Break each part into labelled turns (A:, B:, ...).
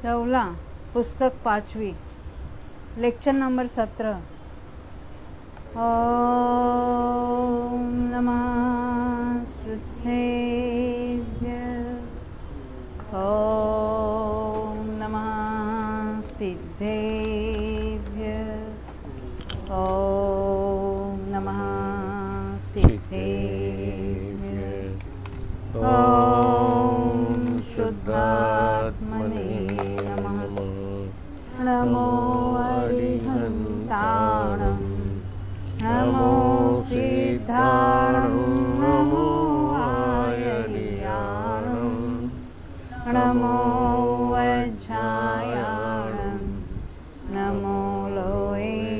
A: चौला पुस्तक 5वीं lecture number 17। ओम नमः सिद्धेभ्यः ओम नमः सिद्धेभ्यः ओम नमः सिद्धेभ्यः ओम शुद्धात्मने नमः। नमो अरिहन्ताणं नमो सिद्धाणं नमो आयर्याणं नमो वज्रायाणं नमो लोये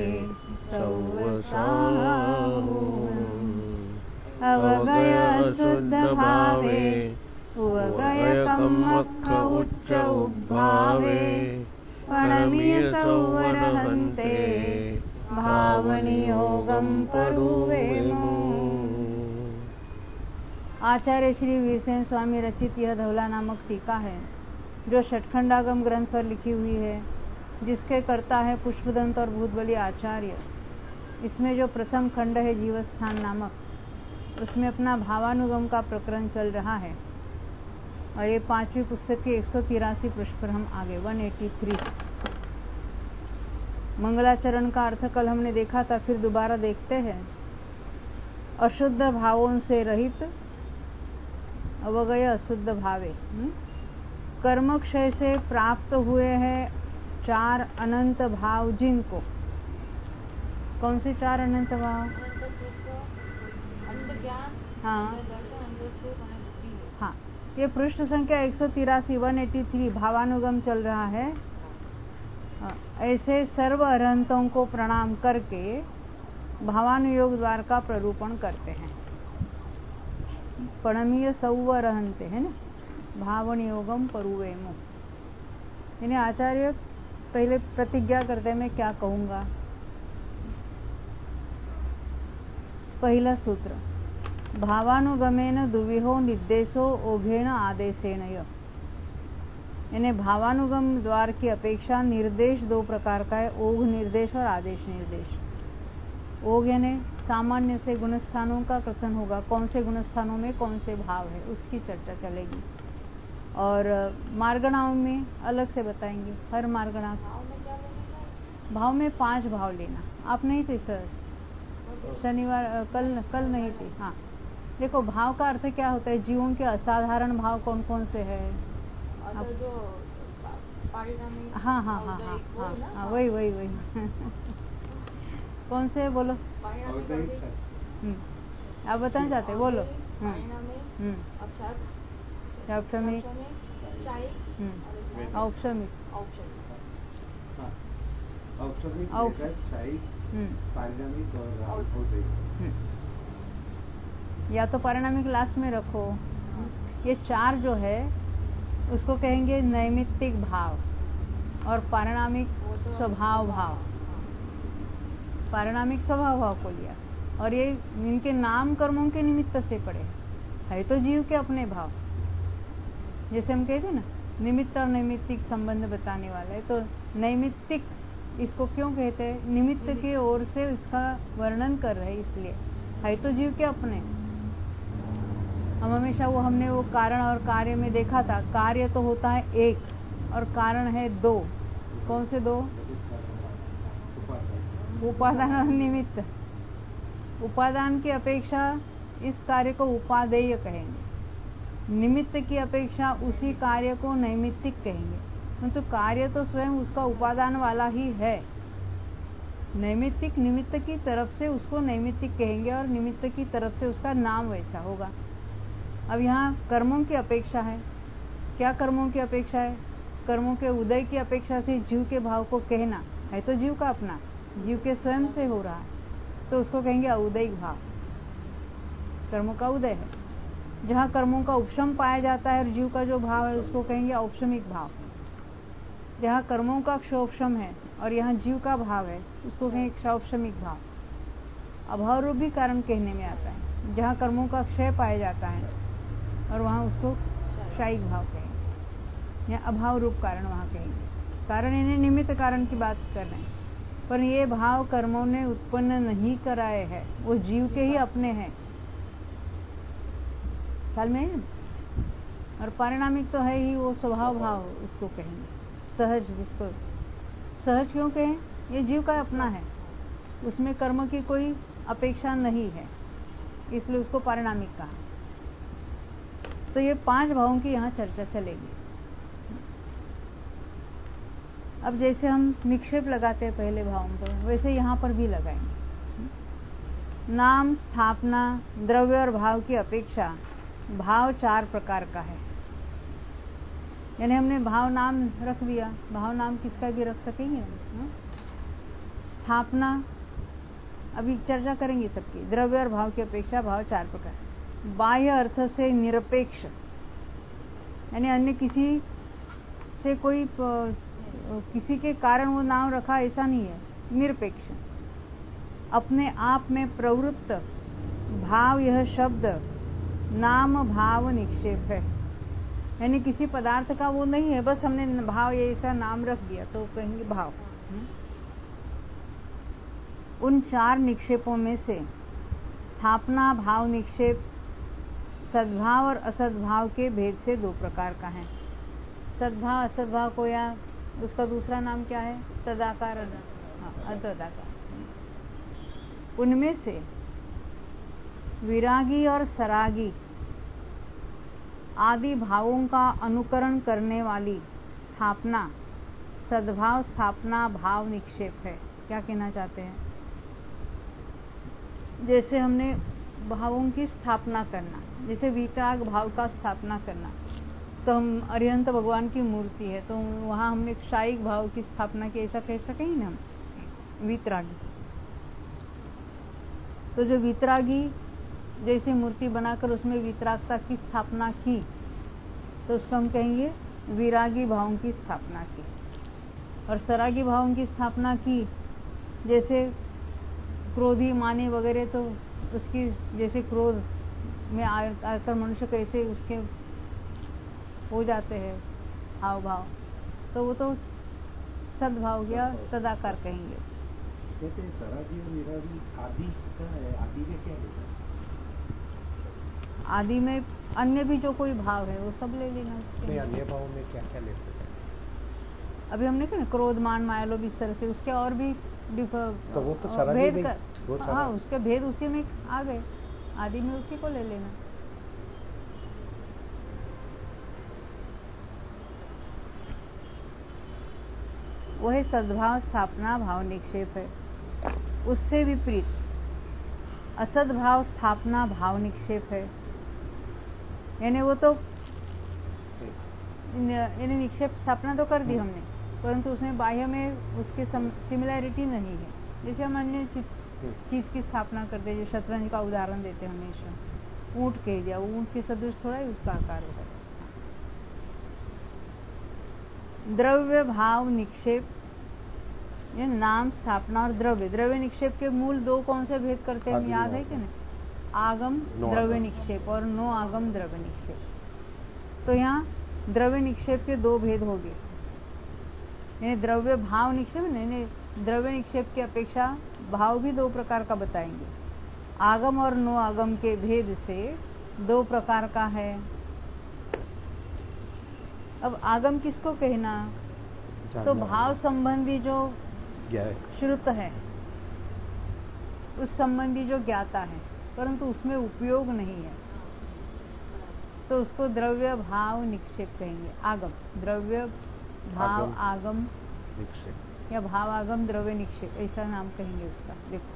A: सौवसाहुम्। अवगय शुद्ध भावे उवगय कम्मक्ख उच्च उद्भावे प्रणमीय सौवरहन्ते भावनियोगं परुवेमो। आचार्य श्री वीरसेन स्वामी रचित यह धौला नामक टीका है जो षटखंडागम ग्रंथ पर लिखी हुई है, जिसके कर्ता है पुष्पदंत और भूतबली आचार्य। इसमें जो प्रथम खंड है जीवस्थान नामक, उसमें अपना भावानुगम का प्रकरण चल रहा है और ये 5वीं पुस्तक के 183 पृष्ठ पर हम आगे 183। मंगलाचरण का अर्थ कल हमने देखा था, फिर दोबारा देखते हैं। अशुद्ध भावों से रहित अवगय अशुद्ध भावे कर्म क्षय से प्राप्त हुए हैं 4 अनंत भाव, जिनको कौन से 4 अनंत भाव? हाँ हाँ, ये पृष्ठ संख्या 183 183 भावानुगम चल रहा है। ऐसे सर्व अरहंतों को प्रणाम करके भावानुयोग द्वार का प्ररूपण करते हैं। प्रणमीय सौवरहंते है ना, भावनियोगम परुवेमो। इन्हें आचार्य पहले प्रतिज्ञा करते हैं, मैं क्या कहूंगा। पहला सूत्र, भावानुगमेन दुविहो निर्देशो ओघेन आदेशेन। इन्हें भावानुगम द्वार की अपेक्षा निर्देश 2 प्रकार का है, ओघ निर्देश और आदेश निर्देश। ओघ यानी सामान्य से गुणस्थानों का कथन होगा, कौन से गुणस्थानों में कौन से भाव है उसकी चर्चा चलेगी, और मार्गणाओं में अलग से बताएंगे। हर मार्गणा भाव में 5 भाव लेना। आप नहीं थे सर शनिवार, कल नहीं थे। हाँ देखो, भाव का अर्थ क्या होता है, जीवों के असाधारण भाव कौन कौन से है।
B: जो
A: हाँ हाँ हाँ हाँ हाँ वही कौन से बोलो, आप बताना चाहते बोलो। औपचारिक या तो पारिणामिक लास्ट में रखो। ये 4 जो है उसको कहेंगे नैमित्तिक भाव और पारिणामिक स्वभाव भाव। पारिणामिक स्वभाव भाव को लिया, और ये इनके नाम कर्मों के निमित्त से पड़े है तो जीव के अपने भाव। जैसे हम कहते ना, निमित्त और नैमित्तिक संबंध बताने वाला है, तो नैमित्तिक इसको क्यों कहते हैं, निमित्त की ओर से इसका वर्णन कर रहे हैं, इसलिए है तो जीव के अपने। हम हमेशा हमने वो कारण और कार्य में देखा था, कार्य तो होता है 1 और कारण है 2। कौन से 2? उपादान और निमित्त। उपादान की अपेक्षा इस कार्य को उपादेय कहेंगे, निमित्त की अपेक्षा उसी कार्य को नैमित्तिक कहेंगे। तो कार्य तो स्वयं उसका उपादान वाला ही है। नैमित्तिक निमित्त की तरफ से उसको नैमित्तिक कहेंगे और निमित्त की तरफ से उसका नाम वैसा होगा। अब यहाँ कर्मों की अपेक्षा है। क्या कर्मों की अपेक्षा है? कर्मों के उदय की अपेक्षा से जीव के भाव को कहना है तो जीव का अपना, जीव के स्वयं से हो रहा है, तो उसको कहेंगे औदयिक भाव। कर्मों का उदय है। जहाँ कर्मों का उपशम पाया जाता है और जीव का जो भाव है उसको कहेंगे औपशमिक भाव। जहाँ कर्मों का क्षोपशम है और यहाँ जीव का भाव है उसको कहेंगे क्षौपशमिक भाव। अभाव रूप भी कारण कहने में आता है। जहाँ कर्मों का क्षय पाया जाता है और वहाँ उसको क्षयिक भाव कहेंगे। या अभाव रूप कारण वहां कहेंगे। कारण इन्हें निमित्त कारण की बात कर रहे हैं, पर ये भाव कर्मों ने उत्पन्न नहीं कराए हैं, वो जीव के ही अपने हैं। ख्याल में है? और पारिणामिक तो है ही, वो स्वभाव भाव उसको कहेंगे, सहज। जिसको सहज क्यों कहें? ये जीव का अपना है, उसमें कर्म की कोई अपेक्षा नहीं है, इसलिए उसको पारिणामिक कहा। तो ये 5 भावों की यहाँ चर्चा चलेगी। अब जैसे हम निक्षेप लगाते हैं पहले भावों पर, वैसे यहाँ पर भी लगाएंगे। नाम, स्थापना, द्रव्य और भाव की अपेक्षा भाव 4 प्रकार का है। यानी हमने भाव नाम रख दिया, भाव नाम किसका भी रख सकेंगे हम। स्थापना अभी चर्चा करेंगे सबकी। द्रव्य और भाव की अपेक्षा भाव 4 प्रकार। बाह्य अर्थ से निरपेक्ष, यानी अन्य किसी से कोई किसी के कारण वो नाम रखा ऐसा नहीं है, निरपेक्ष। अपने आप में प्रवृत्त भाव, यह शब्द नाम भाव निक्षेप है। यानी किसी पदार्थ का वो नहीं है, बस हमने भाव ये ऐसा नाम रख दिया तो कहेंगे भाव। उन 4 निक्षेपों में से स्थापना भाव निक्षेप सद्भाव और असद्भाव के भेद से 2 प्रकार का है। सद्भाव असद्भाव को, या उसका दूसरा नाम क्या है? तदाकार, अतदाकार। उनमें से विरागी और सरागी आदि भावों का अनुकरण करने वाली स्थापना सद्भाव स्थापना भाव निक्षेप है। क्या कहना चाहते हैं? जैसे हमने भावों की स्थापना करना, जैसे वितराग भाव का स्थापना करना, तो हम अरिहंत भगवान की मूर्ति है तो वहां हमने क्षायिक भाव की स्थापना की, ऐसा कह सकेंगे ना हम, वितरागी। तो जो वितरागी जैसे मूर्ति बनाकर उसमें वितरागता की स्थापना की, तो उसको हम कहेंगे विरागी भावों की स्थापना की। और सरागी भावों की स्थापना की, जैसे क्रोधी माने वगैरह, तो उसकी जैसे क्रोध में आकर मनुष्य कैसे उसके हो जाते हैं हाव भाव, तो वो तो सद्भाव या तदाकार कहेंगे।
B: जैसे सरागी और विरागी आदि का है, आदि में क्या है?
A: आदि में अन्य भी जो कोई भाव है वो सब ले लेना।
B: नहीं, अन्य भाव में क्या क्या लेते हैं?
A: अभी हमने कहा ना क्रोध मान माया लोभ, इस तरह से उसके और भी
B: तो वो तो
A: भेद कर, हाँ उसके भेद उसी में आ गए, आदि में उसी को ले लेना। वह सद्भाव स्थापना भाव निक्षेप है। उससे विपरीत असद्भाव स्थापना भाव निक्षेप है। यानी वो तो यानी निक्षेप स्थापना तो कर दी हमने, परंतु उसमें बाह्य में उसके सिमिलैरिटी नहीं है। जैसे हम अन्य चीज की स्थापना करते हैं, जो शतरंज का उदाहरण देते हैं हमेशा, ऊंट कह दिया, वो ऊंट के सदृश थोड़ा ही उसका आकार होगा। द्रव्य भाव निक्षेप, ये नाम स्थापना और द्रव्य निक्षेप के मूल 2 कौन से भेद करते हैं, याद है कि नहीं? आगम द्रव्य निक्षेप और नो आगम द्रव्य निक्षेप। तो यहाँ द्रव्य निक्षेप के 2 भेद हो गए। यानी द्रव्य भाव निक्षेप नहीं, द्रव्य निक्षेप की अपेक्षा भाव भी 2 प्रकार का बताएंगे। आगम और नो आगम के भेद से 2 प्रकार का है। अब आगम किसको कहना? तो भाव संबंधी जो श्रुत है, उस संबंधी जो ज्ञाता है, परंतु उसमें उपयोग नहीं है, तो उसको द्रव्य भाव निक्षेप कहेंगे। आगम द्रव्य भाव आगम निक्षेप, या भाव आगम द्रव्य निक्षेप, ऐसा नाम कहेंगे उसका। देखो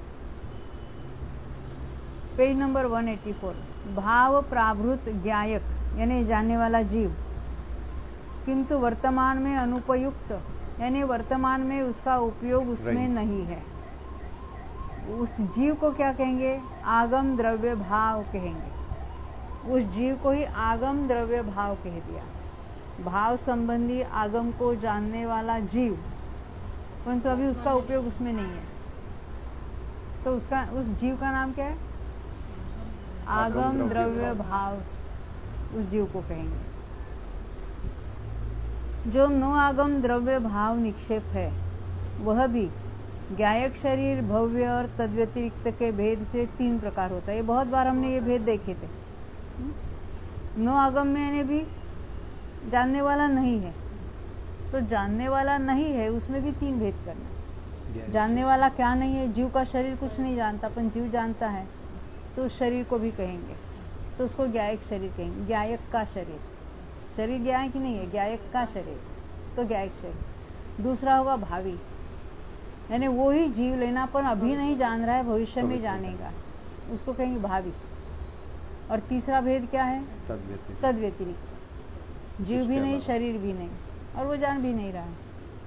A: पेज नंबर 184। भाव प्राभृत ज्ञायक, यानी जानने वाला जीव, किंतु वर्तमान में अनुपयुक्त, यानी वर्तमान में उसका उपयोग उसमें नहीं है, उस जीव को क्या कहेंगे? आगम द्रव्य भाव कहेंगे। उस जीव को ही आगम द्रव्य भाव कह दिया। भाव संबंधी आगम को जानने वाला जीव, परंतु अभी उसका उपयोग उसमें नहीं है, तो उसका उस जीव का नाम क्या है? आगम द्रव्य भाव, उस जीव को कहेंगे। जो नो आगम द्रव्य भाव निक्षेप है वह भी ज्ञायक शरीर, भव्य और तद्व्यतिरिक्त के भेद से 3 प्रकार होता है। ये बहुत बार हमने ये भेद देखे थे। नो आगम में यानी भी जानने वाला नहीं है, तो जानने वाला नहीं है उसमें भी 3 भेद करना। जानने वाला क्या नहीं है? जीव का शरीर कुछ नहीं जानता, अपन जीव जानता है, तो उस शरीर को भी कहेंगे, तो उसको ज्ञायक शरीर कहेंगे। ज्ञायक का शरीर, शरीर ज्ञायक नहीं है, ज्ञायक का शरीर, तो ज्ञायक शरीर। दूसरा होगा भावी, यानी वो ही जीव लेना पर अभी नहीं जान रहा है, भविष्य में जानेगा, उसको कहेंगे भावी। और तीसरा भेद क्या है? तद्व्यतिरिक्त, जीव भी नहीं, शरीर भी नहीं, और वो जान भी नहीं रहा है,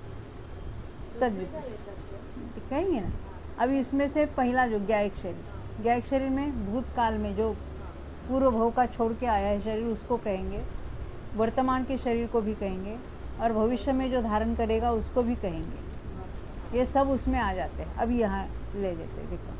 A: तद्व्यतिरिक्त कहेंगे ना। अभी इसमें से पहला जो ज्ञायक शरीर, ज्ञायक शरीर में भूतकाल में जो पूर्व भव का छोड़ के आया है शरीर, उसको कहेंगे। वर्तमान के शरीर को भी कहेंगे, और भविष्य में जो धारण करेगा उसको भी कहेंगे। ये सब उसमें आ जाते हैं। अभी यहाँ ले लेते हैं, देखो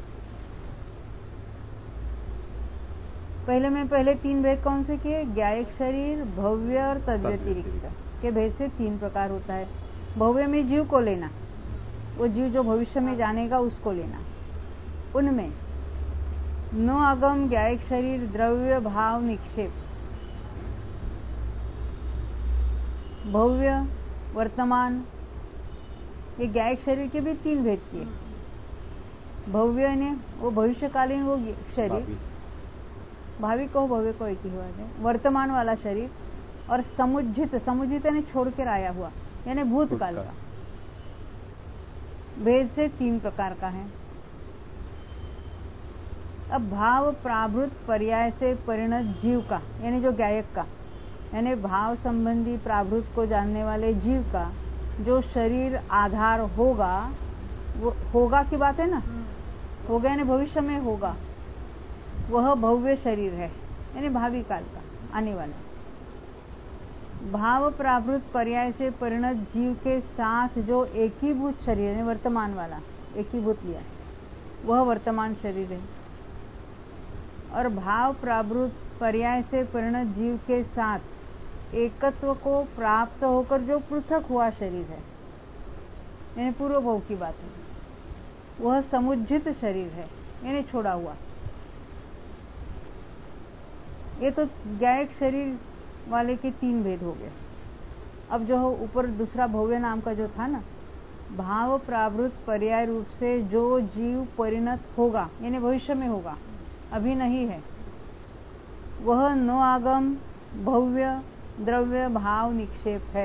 A: पहले 3 भेद कौन से किए? ज्ञायक शरीर, भव्य और तद्व्यतिरिक्त के भेद से 3 प्रकार होता है। भव्य में जीव को लेना, वो जीव जो भविष्य में जानेगा उसको लेना। उनमें नो आगम, ज्ञायक शरीर, द्रव्य भाव निक्षेप, भव्य, वर्तमान, ये ज्ञायक शरीर के भी 3 भेद किए। भव्य ने वो भविष्यकालीन वो शरीर, भावी को भव्य को एक ही बात है, वर्तमान वाला शरीर, और समुज्जित ने छोड़ कर आया हुआ यानी भूतकाल का, भेद से 3 प्रकार का है। अब भाव प्राभृत पर्याय से परिणत जीव का, यानी जो ज्ञायक का, यानी भाव संबंधी प्राभृत को जानने वाले जीव का जो शरीर आधार होगा, वो होगा की बात है ना, होगा यानी भविष्य में होगा, वह भव्य शरीर है, यानी भावी काल का आने वाला। भाव प्राभृत पर्याय से परिणत जीव के साथ जो एकीभूत शरीर है, वर्तमान वाला एकीभूत लिया, वह वर्तमान शरीर है। और भाव प्राभृत पर्याय से परिणत जीव के साथ एकत्व को प्राप्त होकर जो पृथक हुआ शरीर है, यानी पूर्व भव की बात है, वह समुज्जित शरीर है, यानी छोड़ा हुआ। ये तो ज्ञायक शरीर वाले के 3 भेद हो गए। अब जो ऊपर दूसरा भव्य नाम का जो था ना, भाव प्राभृत पर्याय रूप से जो जीव परिणत होगा, यानी भविष्य में होगा, अभी नहीं है, वह नो आगम, भव्य, द्रव्य भाव निक्षेप है।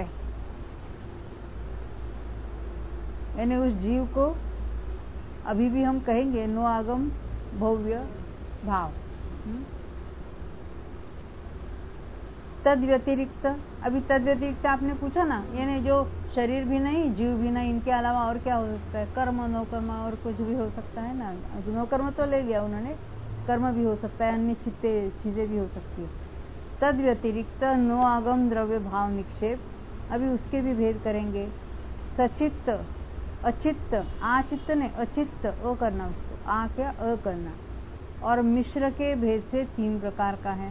A: यानी उस जीव को अभी भी हम कहेंगे नो आगम, भव्य, भाव। तद व्यतिरिक्त, अभी तद व्यतिरिक्त आपने पूछा ना, यानी जो शरीर भी नहीं, जीव भी नहीं, इनके अलावा और क्या हो सकता है? कर्म, नो कर्म, और कुछ भी हो सकता है ना। नो कर्म तो ले लिया उन्होंने, कर्म भी हो सकता है, अन्य चीजें भी हो सकती है। तद व्यतिरिक्त नो आगम, द्रव्य भाव निक्षेप, अभी उसके भी भेद करेंगे। सचित्त, अचित्त, आचित्त ने अचित्त, अ करना उसको, आ क्या अ करना, और मिश्र के भेद से 3 प्रकार का है।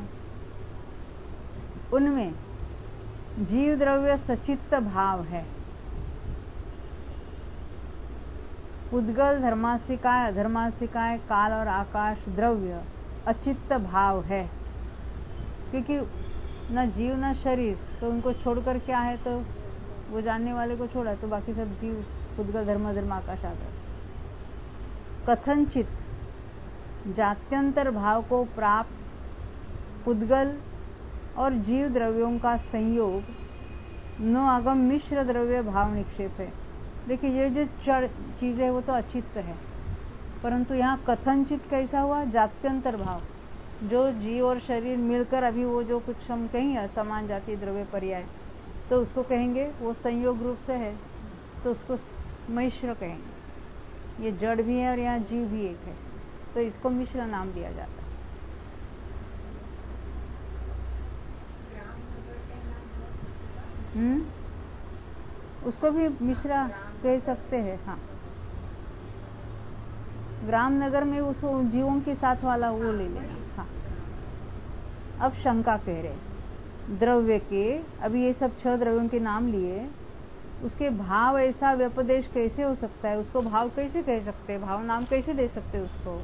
A: उनमें जीव द्रव्य सचित्त भाव है, उद्गल, धर्मासिकाय, अधर्मासिकाय, काल और आकाश द्रव्य अचित्त भाव है, क्योंकि न जीव न शरीर, तो उनको छोड़कर क्या है? तो वो जानने वाले को छोड़ा, तो बाकी सब जीव, उद्गल, धर्म, आकाश, आदर। कथनचित जात्यंतर भाव को प्राप्त उद्गल और जीव द्रव्यों का संयोग नो आगम मिश्र द्रव्य भाव निक्षेप है। देखिए ये जो चीज है वो तो अचित्त है, परंतु यहाँ कथनचित कैसा हुआ? जात्यंतर भाव, जो जीव और शरीर मिलकर अभी वो जो कुछ हम कहेंगे असमान जाति द्रव्य पर्याय, तो उसको कहेंगे वो संयोग रूप से है, तो उसको मिश्र कहेंगे। ये जड़ भी है और यहाँ जीव भी एक है, तो इसको मिश्र नाम दिया जाता है। उसको भी मिश्रा कह सकते हैं। हाँ, ग्रामनगर में उस जीवों के साथ वाला वो ले लेना। हाँ, अब शंका कह रहे, द्रव्य के, अभी ये सब 6 द्रव्यों के नाम लिए, उसके भाव ऐसा व्यपदेश कैसे हो सकता है? उसको भाव कैसे कह सकते हैं? भाव नाम कैसे दे सकते उसको?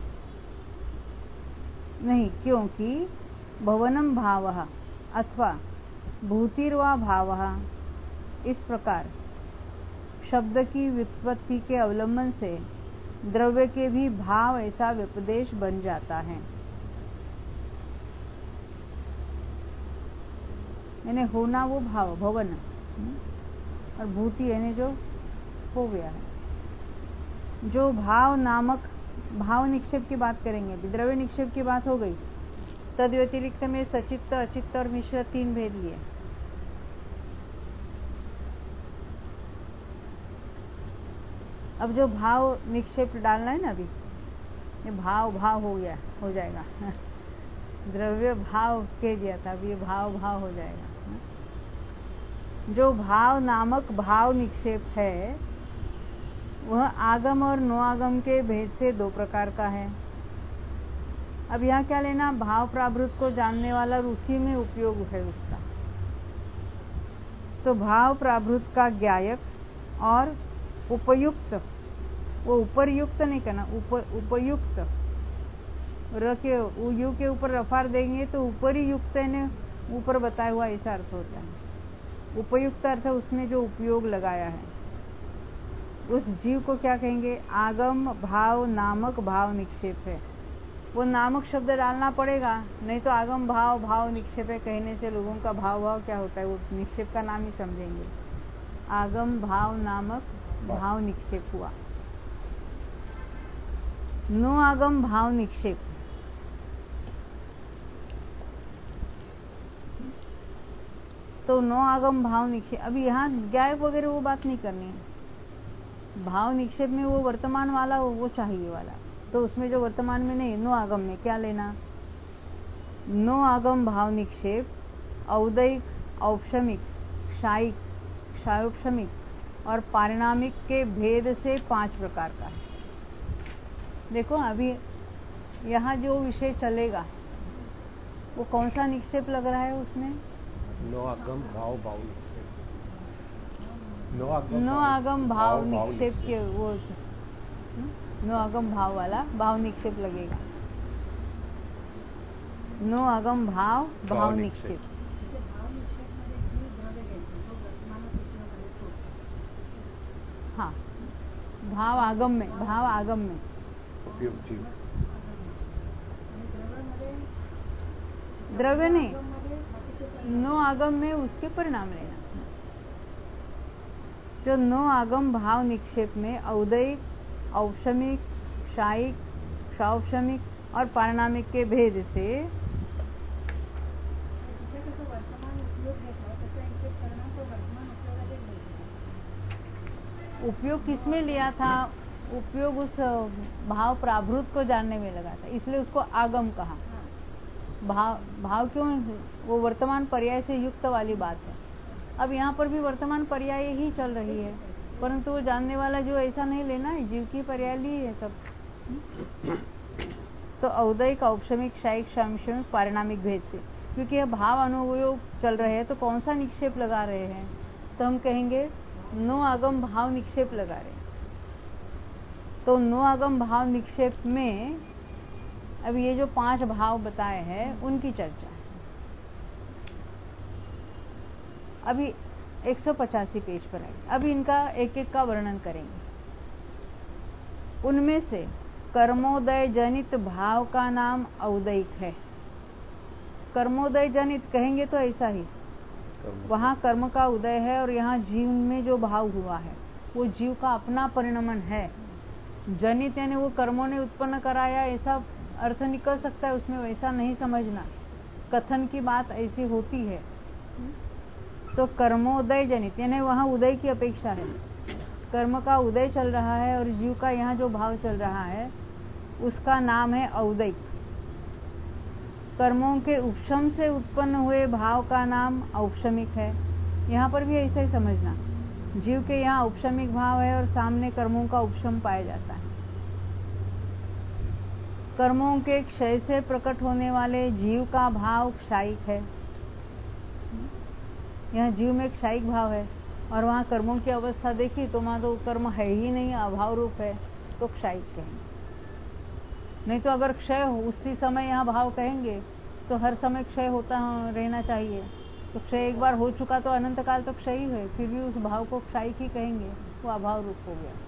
A: नहीं, क्योंकि भवनम भावः अथवा भूतिर्वा भावः, इस प्रकार शब्द की व्युत्पत्ति के अवलंबन से द्रव्य के भी भाव ऐसा व्यपदेश बन जाता है। यानी होना वो भाव, भवन, और भूति यानी जो हो गया है। जो भाव नामक, भाव निक्षेप की बात करेंगे, द्रव्य निक्षेप की बात हो गई। तद व्यतिरिक्त में सचित्त, अचित्त और मिश्र 3 भेद लिए। अब जो भाव निक्षेप डालना है ना, अभी ये भाव हो गया, हो जाएगा। द्रव्य भाव कह दिया था, अब ये भाव हो जाएगा। जो भाव नामक भाव निक्षेप है वह आगम और नो आगम के भेद से 2 प्रकार का है। अब यहाँ क्या लेना? भाव प्राभृत को जानने वाला और उसी में उपयोग है उसका। तो भाव प्राभृत का ज्ञायक और उपयुक्त, वो उपरयुक्त नहीं करना, उपयुक्त, र के यू के ऊपर रफार देंगे तो ऊपरी युक्त ने ऊपर बताया हुआ ऐसा अर्थ होता है। उपयुक्त अर्थ उसमें जो उपयोग लगाया है, उस जीव को क्या कहेंगे? आगम भाव नामक भाव निक्षेप है। वो नामक शब्द डालना पड़ेगा, नहीं तो आगम भाव निक्षेप है कहने से लोगों का भाव क्या होता है, वो निक्षेप का नाम ही समझेंगे। आगम भाव नामक भाव निक्षेप हुआ। नो आगम भाव निक्षेप, तो नो आगम भाव निक्षेप, अभी यहाँ गायब वगैरह वो बात नहीं करनी है। भाव निक्षेप में वो वर्तमान वाला वो चाहिए वाला, तो उसमें जो वर्तमान में नहीं, नो आगम में क्या लेना? नो आगम भाव निक्षेप औदैक, औपशमिक, क्षायिक, क्षायोपशमिक और पारिणामिक के भेद से 5 प्रकार का है। देखो अभी यहाँ जो विषय चलेगा वो कौन सा निक्षेप लग रहा है उसमें?
B: नो आगम भाव निक्षेप,
A: नो आगम भाव निक्षेप के वो नो आगम भाव वाला भाव निक्षेप लगेगा। नो आगम भाव निक्षेप। हाँ, भाव आगम में द्रव्य नहीं, नो आगम में उसके परिणाम लेना। जो नो आगम भाव निक्षेप में औदैक, औपशमिक, क्षायिक, क्षायोपशमिक और पारिणामिक के भेद से उपयोग किसमें लिया था? उपयोग उस भाव प्राभृत को जानने में लगा था, इसलिए उसको आगम कहा। भाव क्यों? वो वर्तमान पर्याय से युक्त वाली बात है। अब यहाँ पर भी वर्तमान पर्याय ही चल रही है, परंतु वो जानने वाला जो ऐसा नहीं लेना है, जीव की पर्याय ली है सब। तो औदैक, औपशमिक, क्षायिक, क्षायोपशमिक, पारिणामिक भेद से, क्योंकि यह भाव अनुयोग चल रहे हैं, तो कौन सा निक्षेप लगा रहे हैं? तो हम कहेंगे नो आगम भाव निक्षेप लगा रहे हैं। तो नो आगम भाव निक्षेप में अब ये जो 5 भाव बताए हैं उनकी चर्चा है। अभी 185 पेज पर है। अभी इनका एक एक का वर्णन करेंगे। उनमें से कर्मोदय जनित भाव का नाम औदैक है। कर्मोदय जनित कहेंगे तो ऐसा ही, वहां कर्म का उदय है और यहाँ जीव में जो भाव हुआ है वो जीव का अपना परिणमन है। जनित यानी वो कर्मों ने उत्पन्न कराया, ऐसा अर्थ निकल सकता है उसमें, वैसा नहीं समझना। कथन की बात ऐसी होती है। तो कर्मोदय जनित यानी वहां उदय की अपेक्षा है, कर्म का उदय चल रहा है और जीव का यहाँ जो भाव चल रहा है उसका नाम है औदैक। कर्मों के उपशम से उत्पन्न हुए भाव का नाम औपशमिक है। यहाँ पर भी ऐसा ही समझना, जीव के यहाँ औपशमिक भाव है और सामने कर्मों का उपशम पाया जाता है। कर्मों के क्षय से प्रकट होने वाले जीव का भाव क्षायिक है। यहाँ जीव में क्षयिक भाव है और वहाँ कर्मों की अवस्था देखी तो वहाँ तो कर्म है ही नहीं, अभाव रूप है, तो क्षयिक कहेंगे। नहीं तो अगर क्षय उसी समय यहाँ भाव कहेंगे तो हर समय क्षय होता रहना चाहिए। तो क्षय एक बार हो चुका तो अनंत काल तो क्षय ही है, फिर भी उस भाव को क्षयिक ही कहेंगे, वो अभाव रूप हो गया।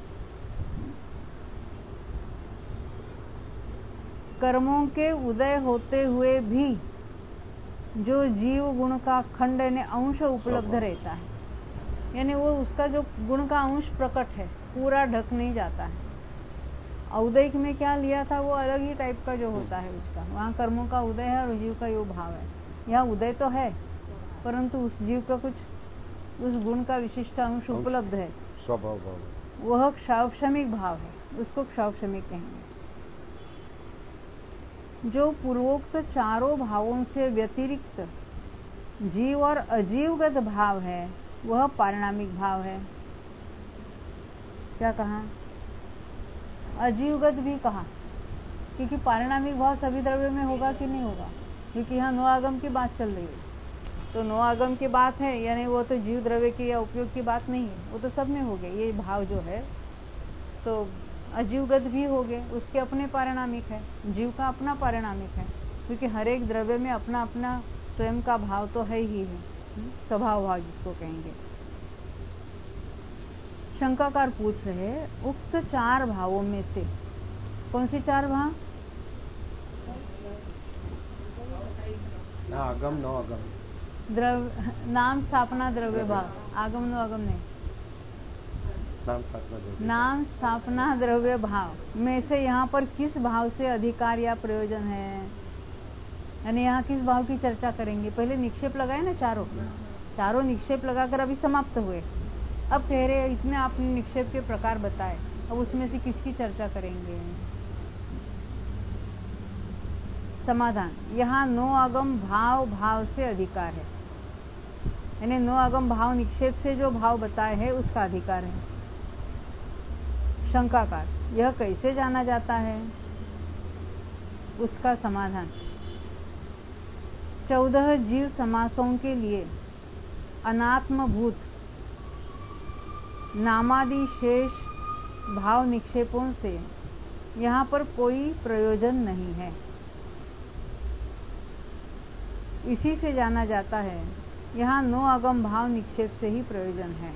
A: कर्मों के उदय होते हुए भी जो जीव गुण का खंड यानी अंश उपलब्ध रहता है, यानी वो उसका जो गुण का अंश प्रकट है, पूरा ढक नहीं जाता है। औदयिक में क्या लिया था, वो अलग ही टाइप का जो होता है उसका, वहाँ कर्मों का उदय है और जीव का यो भाव है। यहाँ उदय तो है परंतु उस जीव का कुछ उस गुण का विशिष्ट अंश उपलब्ध है,
C: स्वभाव भाव,
A: वह क्षौक्षमिक भाव है, उसको क्षौक्षमिक कहेंगे। जो पूर्वोक्त चारों भावों से व्यतिरिक्त जीव और अजीवगत भाव है वह पारिणामिक भाव है। क्या कहा? अजीवगत भी कहा, क्योंकि पारिणामिक भाव सभी द्रव्य में होगा कि नहीं होगा, क्योंकि यहाँ नो आगम की बात चल रही है। तो नो आगम की बात है, यानी वो तो जीव द्रव्य की या उपयोग की बात नहीं है, वो तो सब में हो गए ये भाव जो है। तो अजीवगत भी हो गए, उसके अपने पारिणामिक है, जीव का अपना पारिणामिक है, क्योंकि हर एक द्रव्य में अपना अपना स्वयं का भाव तो है ही है, स्वभाव भाव जिसको कहेंगे। शंकाकार पूछ रहे उक्त चार भावों में से कौन सी चार भाव?
C: आगम नो आगम,
A: नाम स्थापना द्रव्य भाव, आगम नो आगम नहीं, नाम स्थापना द्रव्य भाव में से यहाँ पर किस भाव से अधिकार या प्रयोजन है, यानी यहाँ किस भाव की चर्चा करेंगे? पहले निक्षेप लगाए ना, चारों निक्षेप लगाकर अभी समाप्त हुए। अब कह रहे इतने आपने निक्षेप के प्रकार बताए, अब उसमें से किसकी चर्चा करेंगे? समाधान, यहाँ नो आगम भाव से अधिकार है, यानी नो आगम भाव निक्षेप से जो भाव बताए है उसका अधिकार है। शंकाकार, यह कैसे जाना जाता है? उसका समाधान, 14 जीव समासों के लिए अनात्मभूत नामादि शेष भाव निक्षेपों से यहाँ पर कोई प्रयोजन नहीं है। इसी से जाना जाता है यहाँ नो आगम भाव निक्षेप से ही प्रयोजन है।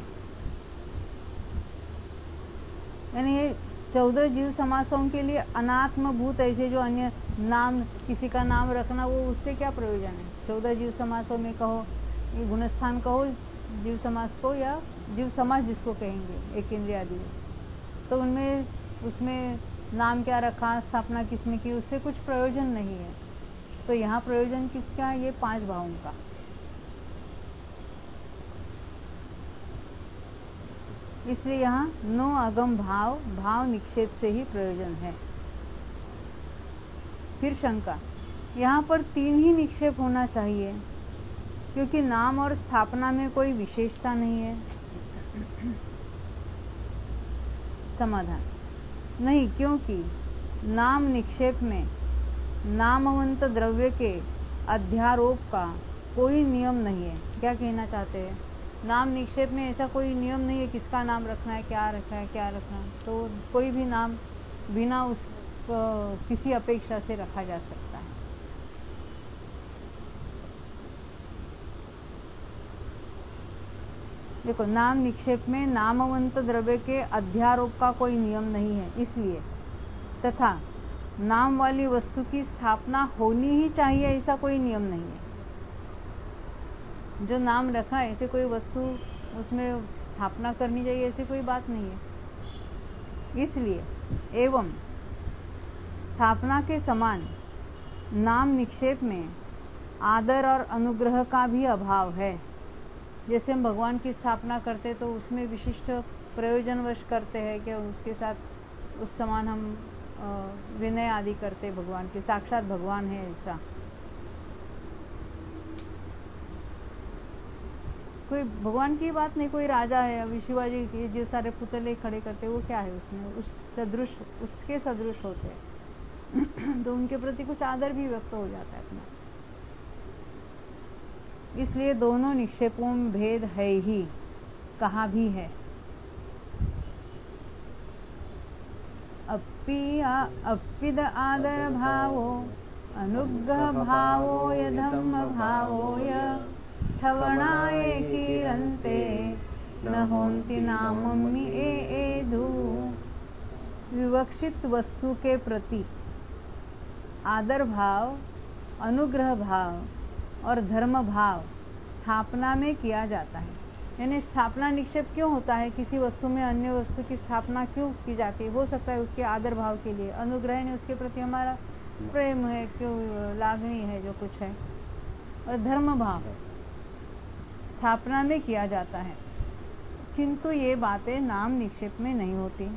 A: यानी ये 14 जीव समासों के लिए अनात्मभूत, ऐसे जो अन्य नाम, किसी का नाम रखना, वो उससे क्या प्रयोजन है? 14 जीव समासों में कहो, ये गुणस्थान कहो जीव समास को, या जीव समास जिसको कहेंगे एक इंद्रिय आदि, तो उनमें उसमें नाम क्या रखा, स्थापना किसने की, उससे कुछ प्रयोजन नहीं है। तो यहाँ प्रयोजन किसका है? ये 5 भावों का। इसलिए यहाँ नो आगम भाव निक्षेप से ही प्रयोजन है। फिर शंका, यहाँ पर 3 ही निक्षेप होना चाहिए क्योंकि नाम और स्थापना में कोई विशेषता नहीं है। समाधान, नहीं, क्योंकि नाम निक्षेप में नामवंत द्रव्य के अध्यारोप का कोई नियम नहीं है। क्या कहना चाहते हैं? नाम निक्षेप में ऐसा कोई नियम नहीं है किसका नाम रखना है, क्या रखना है, क्या रखना है, तो कोई भी नाम बिना उस किसी अपेक्षा से रखा जा सकता है। देखो, नाम निक्षेप में नामवंत द्रव्य के अध्यारोप का कोई नियम नहीं है, इसलिए तथा नाम वाली वस्तु की स्थापना होनी ही चाहिए ऐसा कोई नियम नहीं है। जो नाम रखा है ऐसे कोई वस्तु उसमें स्थापना करनी चाहिए ऐसी कोई बात नहीं है। इसलिए एवं स्थापना के समान नाम निक्षेप में आदर और अनुग्रह का भी अभाव है। जैसे हम भगवान की स्थापना करते तो उसमें विशिष्ट प्रयोजनवश करते हैं कि उसके साथ उस समान हम विनय आदि करते, भगवान के साक्षात भगवान है ऐसा। कोई भगवान की बात नहीं, कोई राजा है, अभी शिवाजी के जो सारे पुतले खड़े करते वो क्या है, उसमें उस सदृश, उसके सदृश होते हैं तो उनके प्रति कुछ आदर भी व्यक्त हो जाता है अपना। इसलिए दोनों निक्षेपों में भेद है ही, कहा भी है। अप्पिद आदर भावो अनुग्रह भावो य धम्म भावो य ठवणाये कीरन्ते न होन्ति नामम्मि एधु। विवक्षित वस्तु के प्रति आदर भाव, अनुग्रह भाव और धर्म भाव स्थापना में किया जाता है। यानी स्थापना निक्षेप क्यों होता है? किसी वस्तु में अन्य वस्तु की स्थापना क्यों की जाती है? हो सकता है उसके आदर भाव के लिए, अनुग्रह ने उसके प्रति हमारा प्रेम है, क्यों लागनी है जो कुछ है, और धर्म भाव स्थापना में किया जाता है। किंतु ये बातें नाम निक्षेप में नहीं होती।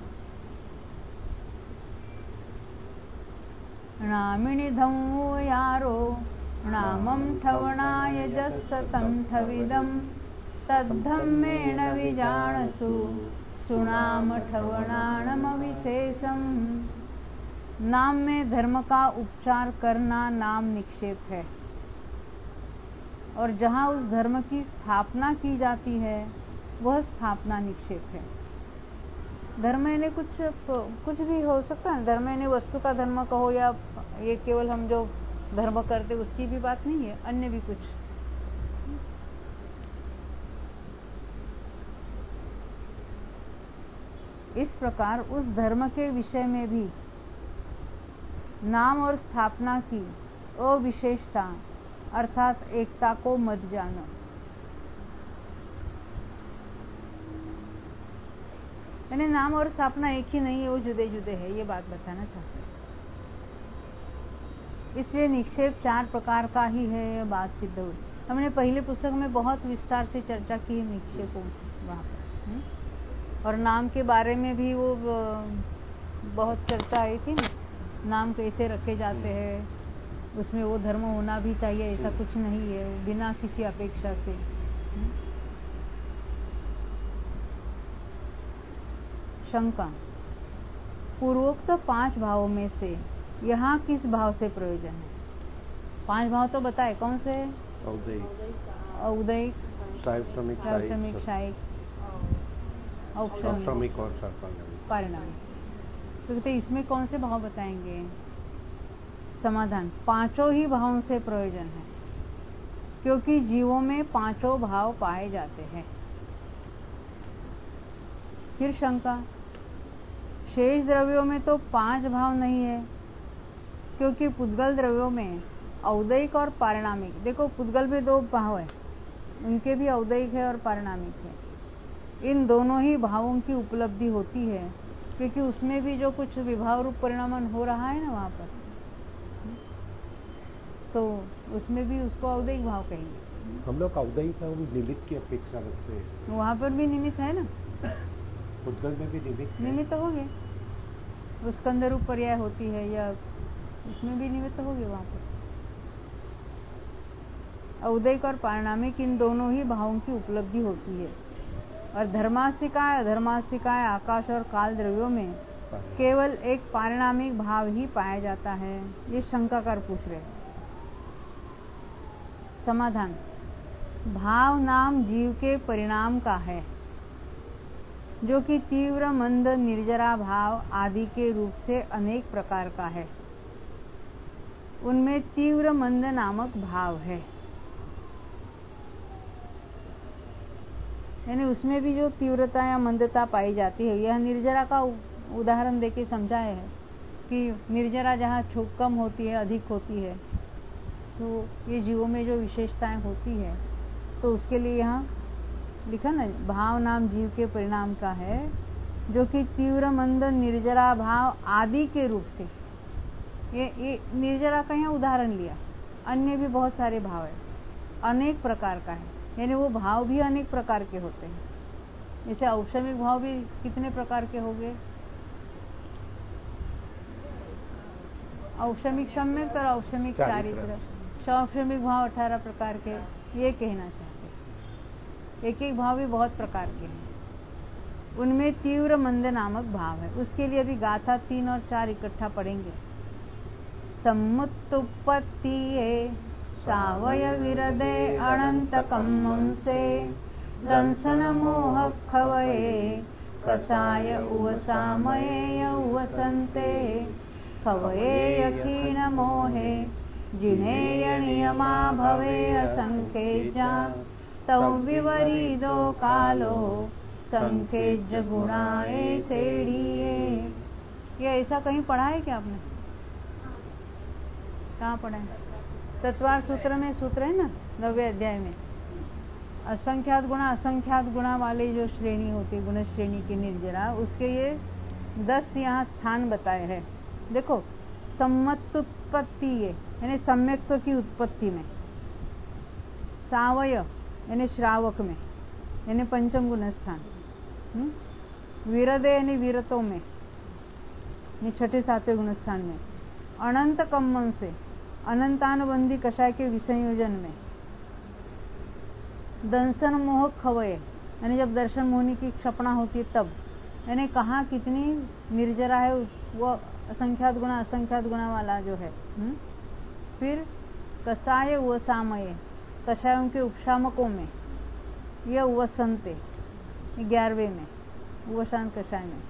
A: नामिनि धम्मो यारो नामं ठवणाय जस्सतं ठविदं तद्धम्मेण विजानसु सुनाम ठवणाणमविशेषम्। नाम में धर्म का उपचार करना नाम निक्षेप है, और जहाँ उस धर्म की स्थापना की जाती है वह स्थापना निक्षेप है। धर्म यानी कुछ भी हो सकता है। धर्म यानी वस्तु का धर्म कहो, या ये केवल हम जो धर्म करते उसकी भी बात नहीं है, अन्य भी कुछ। इस प्रकार उस धर्म के विषय में भी नाम और स्थापना की अविशेषता अर्थात एकता को मत जानो। यानी नाम और स्थापना एक ही नहीं है, वो जुदे जुदे है, ये बात बताना चाहते हैं। इसलिए निक्षेप 4 प्रकार का ही है, यह बात सिद्ध हुई। हमने पहले पुस्तक में बहुत विस्तार से चर्चा की है निक्षेपों वहाँ पर, और नाम के बारे में भी वो बहुत चर्चा आई थी। नाम कैसे रखे जाते हैं, उसमें वो धर्म होना भी चाहिए, ऐसा कुछ नहीं है, बिना किसी अपेक्षा से। शंका, पूर्वोक्त 5 भावों में से यहाँ किस भाव से प्रयोजन है? 5 भाव तो बताए, कौन से? औदैक,
C: सार्वश्रमिक,
A: शायिक, औपश्रमिक
C: और
A: पारिणामिक। तो कहते इसमें कौन से भाव बताएंगे? समाधान, 5 ही भावों से प्रयोजन है, क्योंकि जीवों में 5 भाव पाए जाते हैं। फिर शंका, शेष द्रव्यों में तो 5 भाव नहीं है, क्योंकि पुद्गल द्रव्यों में औदैक और पारिणामिक, देखो पुद्गल में 2 भाव है, उनके भी औदैक है और पारिणामिक है। इन दोनों ही भावों की उपलब्धि होती है, क्योंकि उसमें भी जो कुछ विभाव रूप परिणामन हो रहा है ना वहाँ पर, तो उसमें भी उसको औदैक भाव कहेंगे।
B: हम लोग औदैक का निमित्त की अपेक्षा रखते हैं।
A: वहाँ पर भी निमित्त है ना,
B: पुद्गल में भी
A: निमित्त हो गए, उसके अंदर रूप पर्याय होती है, या उसमें भी निमित्त हो गए वहाँ पर। औदैक और पारिणामिक इन दोनों ही भावों की उपलब्धि होती है, और धर्मासिकाय, अधर्मासिकाय, आकाश और काल द्रव्यों में केवल एक पारिणामिक भाव ही पाया जाता है। ये शंकाकार पूछ रहे हैं। समाधान, भाव नाम जीव के परिणाम का है, जो कि तीव्र, मंद, निर्जरा भाव आदि के रूप से अनेक प्रकार का है। उनमें तीव्र मंद नामक भाव है, यानी उसमें भी जो तीव्रता या मंदता पाई जाती है। यह निर्जरा का उदाहरण देके समझाया है कि निर्जरा जहाँ कम होती है, अधिक होती है, तो ये जीवों में जो विशेषताएं होती है, तो उसके लिए यहाँ लिखा ना, भाव नाम जीव के परिणाम का है, जो कि तीव्र, मंद, निर्जरा भाव आदि के रूप से। ये निर्जरा का यहाँ उदाहरण लिया, अन्य भी बहुत सारे भाव है, अनेक प्रकार का है, यानी वो भाव भी अनेक प्रकार के होते हैं। जैसे औपश्रमिक भाव भी कितने प्रकार के हो गए? औपश्रमिक सम्यक और औपश्रमिक चारित्र, औपश्रमिक भाव 18 प्रकार के, ये कहना चाहते। एक एक भाव भी बहुत प्रकार के हैं, उनमें तीव्र मंद नामक भाव है। उसके लिए अभी गाथा 3 और 4 इकट्ठा पढ़ेंगे। सम्मुत्पत्ति सावय विरदे अनंतकम्मं से दंसन मोह खवये कसाय उवसामये उवसन्ते खवये यकीन मोहे जिनेय नियमा भवे असंख्येजा तौ विवरीदो कालो संख्येज गुणाए सेड़िए। ये ऐसा कहीं पढ़ा है क्या आपने? कहाँ पढ़ा है? तत्वार सूत्र में सूत्र है ना 9वें अध्याय में। असंख्यात गुणा वाली जो श्रेणी होती है गुण श्रेणी की निर्जरा, उसके ये 10 यहाँ स्थान बताए हैं। देखो, सम्मत उत्पत्ति यानी सम्यक्त्व की उत्पत्ति में, सावय यानी श्रावक में यानी पंचम गुण स्थान, विरदे यानी विरतों में यानी छठे सातवें गुण स्थान में, अनंत कम्मन से अनंतानुबंधी कषाय के विसंयोजन में, दंसन मोह खवये यानी जब दर्शन मोहनी की क्षपणा होती है तब, यानी कहाँ कितनी निर्जरा है वो असंख्यात गुणा वाला जो है। फिर कसाय व सामये कषायों के उपशामकों में, यह वसंते 11वें में वशांत कषाय में,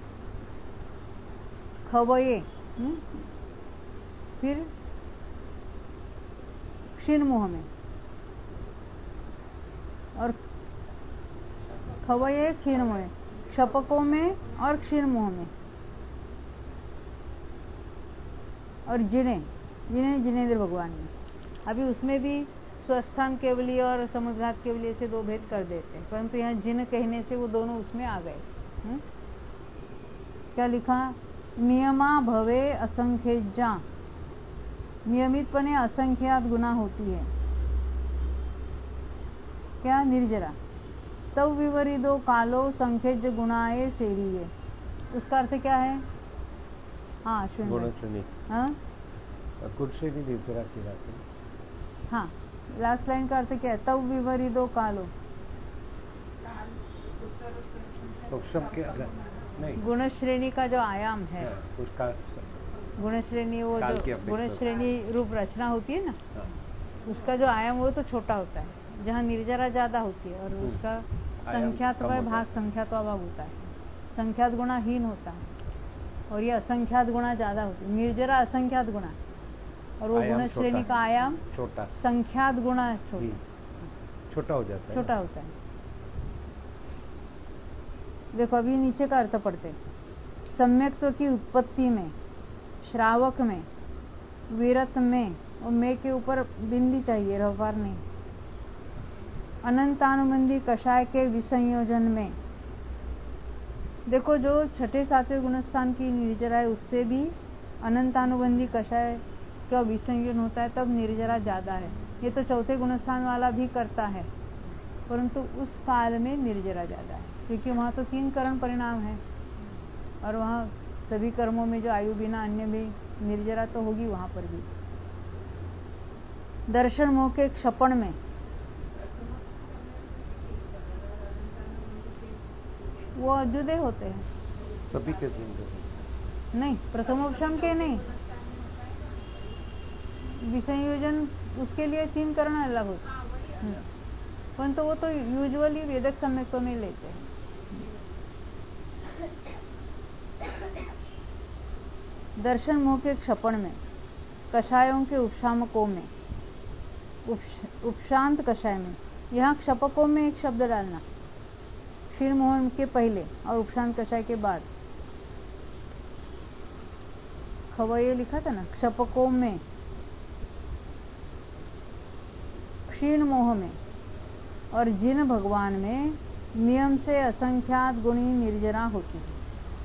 A: खवये फिर क्षीण मोह में, और खवये क्षीण मोह क्षपकों में और क्षीण मोह में, और जिनेन्द्र भगवान में। अभी उसमें भी स्वस्थान केवली और समुद्रात केवली से 2 भेद कर देते हैं, परंतु यहाँ जिन कहने से वो दोनों उसमें आ गए। क्या लिखा? नियमा भवे असंख्येजा, नियमितपणे असंख्यात गुना होती है क्या? निर्जरा। तब विवरिदो कालो संख्यज गुणाए सेरिये, उसका अर्थ क्या है? हाँ
C: निर्जरा की बात है।
A: हाँ, लास्ट लाइन का अर्थ क्या है? तब विवरिदो कालो, गुण श्रेणी का जो आयाम है
C: उसका
A: गुण श्रेणी, वो जो गुण श्रेणी रूप रचना होती है ना, उसका जो आयाम वो तो छोटा होता है, जहाँ निर्जरा ज्यादा होती है, और उसका संख्यात्व भाग संख्यात्व भाग होता है, संख्यात गुणा हीन होता है, और ये असंख्यात गुणा ज्यादा होती है। निर्जरा असंख्यात गुणा, और वो गुण श्रेणी का आयाम
C: छोटा,
A: संख्यात गुणा
C: छोटा हो जाता है,
A: छोटा होता है। देखो अभी नीचे का अर्थ पढ़ते। सम्यक्त्व की उत्पत्ति में, श्रावक में, विरत में, और में के ऊपर बिंदी चाहिए, रफार नहीं, अनंतानुबंधी कषाय के विसंयोजन में। देखो जो छठे सातवें गुणस्थान की निर्जरा है उससे भी अनंतानुबंधी कषाय का विसंयोजन होता है, तब निर्जरा ज्यादा है। ये तो चौथे गुणस्थान वाला भी करता है, परंतु उस काल में निर्जरा ज्यादा है, क्योंकि वहां तो 3 करण परिणाम है, और वहां सभी कर्मों में जो आयु बिना अन्य में निर्जरा तो होगी वहां पर भी। दर्शन मोह के क्षपण में, वो अजुदे होते हैं
C: सभी के दिन
A: नहीं, प्रथमोपशम के नहीं, विसंयोजन उसके लिए 3 करण अलग होते हैं, परंतु वो तो यूजुअली वेदक सम्यक्त्व में लेते हैं। दर्शन मोह के क्षपण में, कषायों के उपशामकों में, उपशांत कषाय में, यहाँ क्षपकों में एक शब्द डालना, क्षीण मोह के पहले और उपशांत कषाय के बाद। खवये लिखा था ना, क्षपकों में, क्षीण मोह में और जिन भगवान में नियम से असंख्यात गुणी निर्जरा होती है,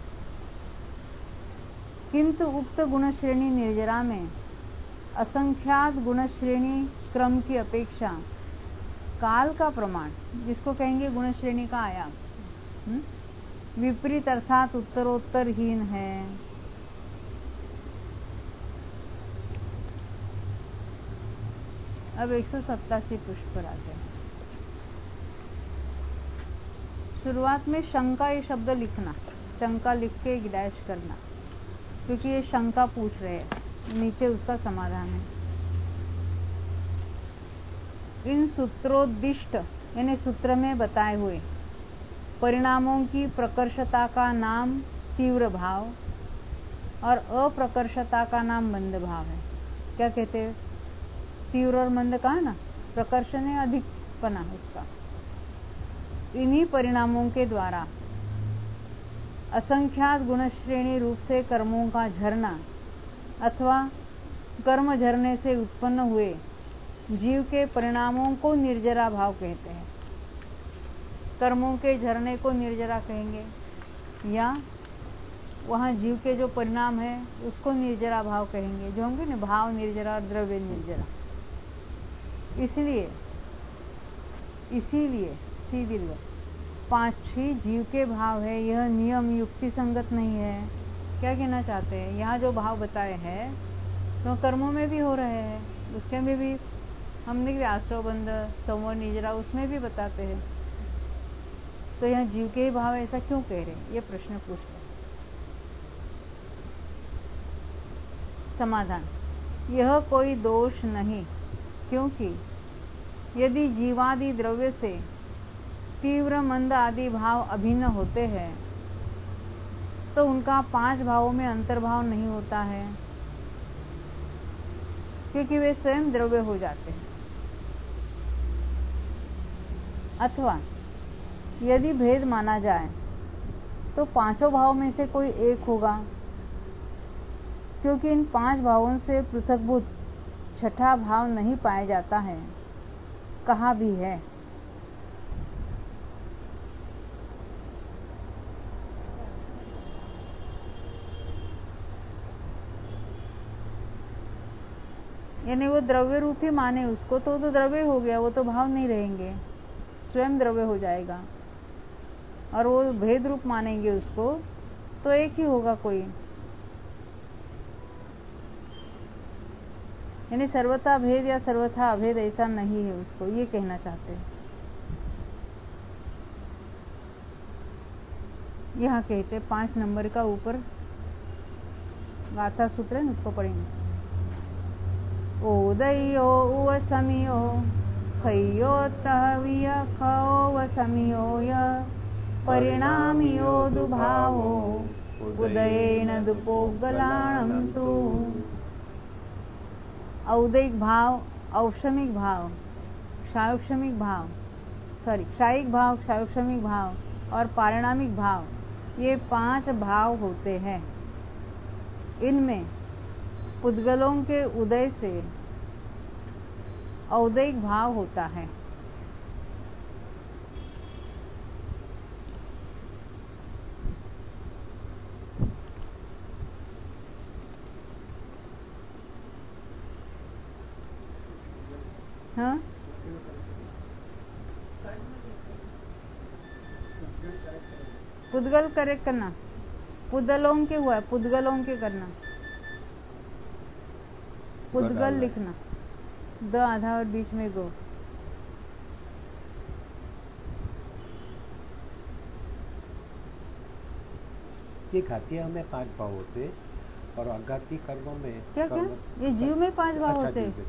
A: किंतु उक्त गुण श्रेणी निर्जरा में असंख्यात गुण श्रेणी क्रम की अपेक्षा काल का प्रमाण, जिसको कहेंगे गुण श्रेणी का आयाम, विपरीत अर्थात उत्तरोत्तरहीन है। अब 187 पृष्ठ पर आते हैं। शुरुआत में शंका ये शब्द लिखना, शंका लिख के एक डैश करना, क्योंकि ये शंका पूछ रहे हैं, नीचे उसका समाधान है। इन सूत्रोद्दिष्ट यानी सूत्र में बताए हुए परिणामों की प्रकर्षता का नाम तीव्र भाव और अप्रकर्षता का नाम मंद भाव है। क्या कहते हैं? तीव्र और मंद का है ना, प्रकर्षण है अधिकपना उसका। इन्हीं परिणामों के द्वारा असंख्यात गुणश्रेणी रूप से कर्मों का झरना अथवा कर्म झरने से उत्पन्न हुए जीव के परिणामों को निर्जरा भाव कहते हैं। कर्मों के झरने को निर्जरा कहेंगे, या वहाँ जीव के जो परिणाम है उसको निर्जरा भाव कहेंगे, जो होंगे ना भाव निर्जरा और द्रव्य निर्जरा। इसीलिए सीधी 5 जीव के भाव है, यह नियम युक्ति संगत नहीं है। क्या कहना चाहते हैं? यहाँ जो भाव बताए हैं तो कर्मों में भी हो रहे हैं, उसके में भी हमने भी आश्रवबंध संवर निर्जरा उसमें भी बताते हैं, तो यहाँ जीव के ही भाव ऐसा क्यों कह रहे हैं? ये प्रश्न पूछ रहे। समाधान: यह कोई दोष नहीं, क्योंकि यदि जीवादि द्रव्य से तीव्र मंद आदि भाव अभिन्न होते हैं तो उनका 5 भावों में अंतर्भाव नहीं होता है, क्योंकि वे स्वयं द्रव्य हो जाते हैं। अथवा यदि भेद माना जाए तो 5 भाव में से कोई एक होगा, क्योंकि इन 5 भावों से पृथकभूत 6ठा भाव नहीं पाया जाता है। कहा भी है, यानी वो द्रव्य रूप ही माने उसको, तो द्रव्य हो गया, वो तो भाव नहीं रहेंगे, स्वयं द्रव्य हो जाएगा। और वो भेद रूप मानेंगे उसको तो एक ही होगा कोई, यानी सर्वथा भेद या सर्वथा अभेद ऐसा नहीं है उसको, ये कहना चाहते हैं। यहाँ कहते 5 नंबर का ऊपर गाथा सूत्र है, उसको पढ़ेंगे। ओदयो उवसमियो खयो तहविय खो वसमियो य परिणामियो दुभावो उदयेन दुपोगलाणं तु। औदैक भाव, औषमिक भाव, क्षायोक्षमिक भाव, क्षायिक भाव, क्षायोक्षमिक भाव और पारिणामिक भाव, ये 5 भाव होते हैं। इनमें पुद्गलों के उदय से औदैक भाव होता है। हाँ, पुद्गल करेक्ट करना, पुद्गलों के हुआ है, पुद्गलों के करना, पुद्गल लिखना, द आधा और बीच में गो।
C: ये घातीय में 5 भाव होते और अघाती कर्मों में
A: क्या ये जीव में 5 भाव होते हैं।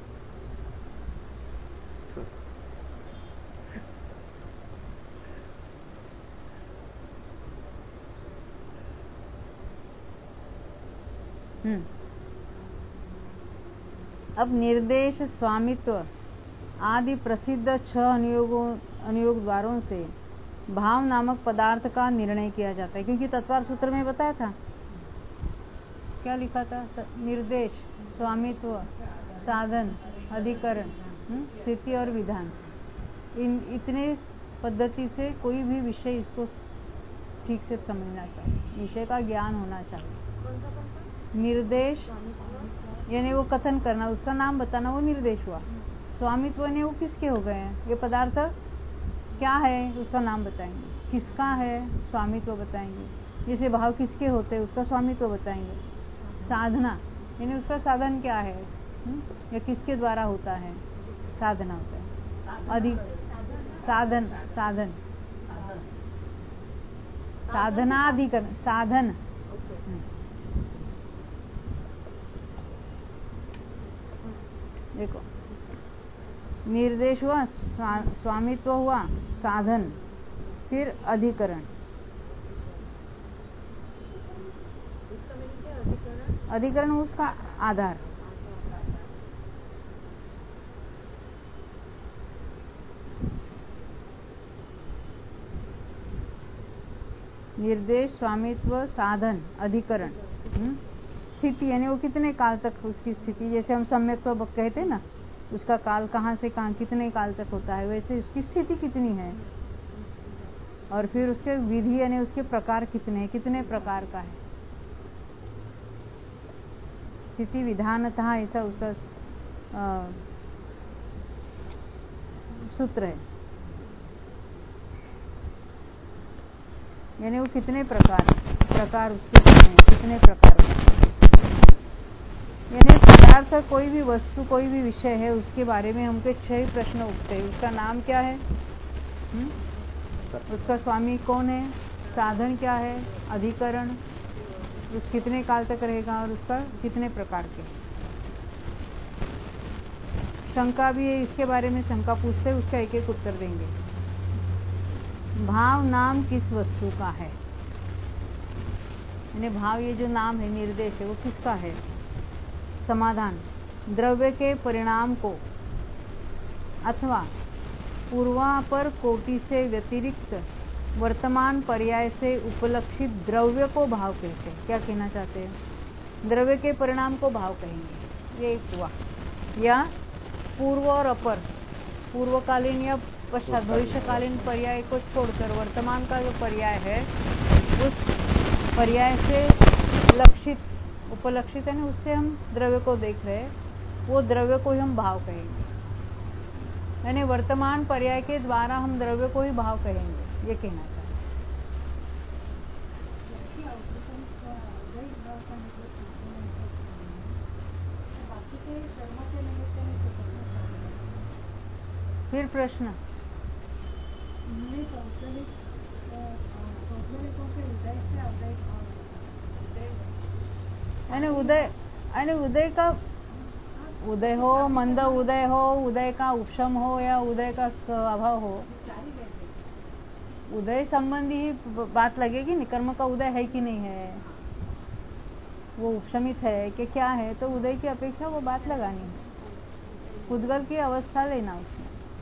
A: अब निर्देश, स्वामित्व आदि प्रसिद्ध 6 अनुयोग द्वारों से भाव नामक पदार्थ का निर्णय किया जाता है, क्योंकि तत्वार सूत्र में बताया था, क्या लिखा था? निर्देश, स्वामित्व, साधन, अधिकरण, स्थिति और विधान। इन इतने पद्धति से कोई भी विषय इसको ठीक से समझना चाहिए, विषय का ज्ञान होना चाहिए। निर्देश यानी वो कथन करना, उसका नाम बताना, वो निर्देश हुआ। स्वामित्व ने वो किसके हो गए हैं? ये पदार्थ क्या है उसका नाम बताएंगे, किसका है स्वामित्व बताएंगे। जैसे भाव किसके होते हैं उसका स्वामित्व बताएंगे। साधना यानी उसका साधन क्या है, या किसके द्वारा होता है, साधना होता है। अधिक साधन, साधन, साधनाधिकरण, साधन। देखो निर्देश हुआ, स्वामित्व हुआ, साधन, फिर अधिकरण। अधिकरण उसका आधार। निर्देश, स्वामित्व, साधन, अधिकरण, स्थिति यानी वो कितने काल तक उसकी स्थिति, जैसे हम सम्यक्त्व कहते हैं ना, उसका काल कहाँ से कहाँ कितने काल तक होता है, वैसे उसकी स्थिति कितनी है, और फिर उसके विधि यानी उसके प्रकार कितने हैं, कितने प्रकार का है। स्थिति विधानतः ऐसा उसका सूत्र है, यानी वो कितने प्रकार उसके कितने प्रकार का, यानी पदार्थ कोई भी वस्तु कोई भी विषय है उसके बारे में हमके 6 प्रश्न उठते हैं। उसका नाम क्या है, उसका स्वामी कौन है, साधन क्या है, अधिकरण, उस कितने काल तक रहेगा और उसका कितने प्रकार के। शंका भी है, इसके बारे में शंका पूछते हैं, उसका एक एक उत्तर देंगे। भाव नाम किस वस्तु का है, यानी भाव ये जो नाम है, निर्देश है, वो किसका है। समाधान, द्रव्य के परिणाम को अथवा पूर्वापर कोटि से व्यतिरिक्त वर्तमान पर्याय से उपलक्षित द्रव्य को भाव कहते हैं। क्या कहना चाहते हैं, द्रव्य के परिणाम को भाव कहेंगे, ये एक हुआ। या पूर्व और अपर, पूर्वकालीन या पश्चात भविष्यकालीन पर्याय को छोड़कर वर्तमान का जो पर्याय है, उस पर्याय से लक्षित उपलक्षित है ना, उससे हम द्रव्य को देख रहे हैं, वो द्रव्य को ही हम भाव कहेंगे। यानी वर्तमान पर्याय के द्वारा हम द्रव्य को ही भाव कहेंगे, ये कहना चाहते हैं। फिर प्रश्न, यानी उदय का उदय हो, मंद उदय हो, उदय का उपशम हो या उदय का अभाव हो, उदय संबंधी ही बात लगेगी ना। कर्म का उदय है कि नहीं है, वो उपशमित है कि क्या है, तो उदय की अपेक्षा वो बात लगानी है, उद्गल की अवस्था लेना उसमें।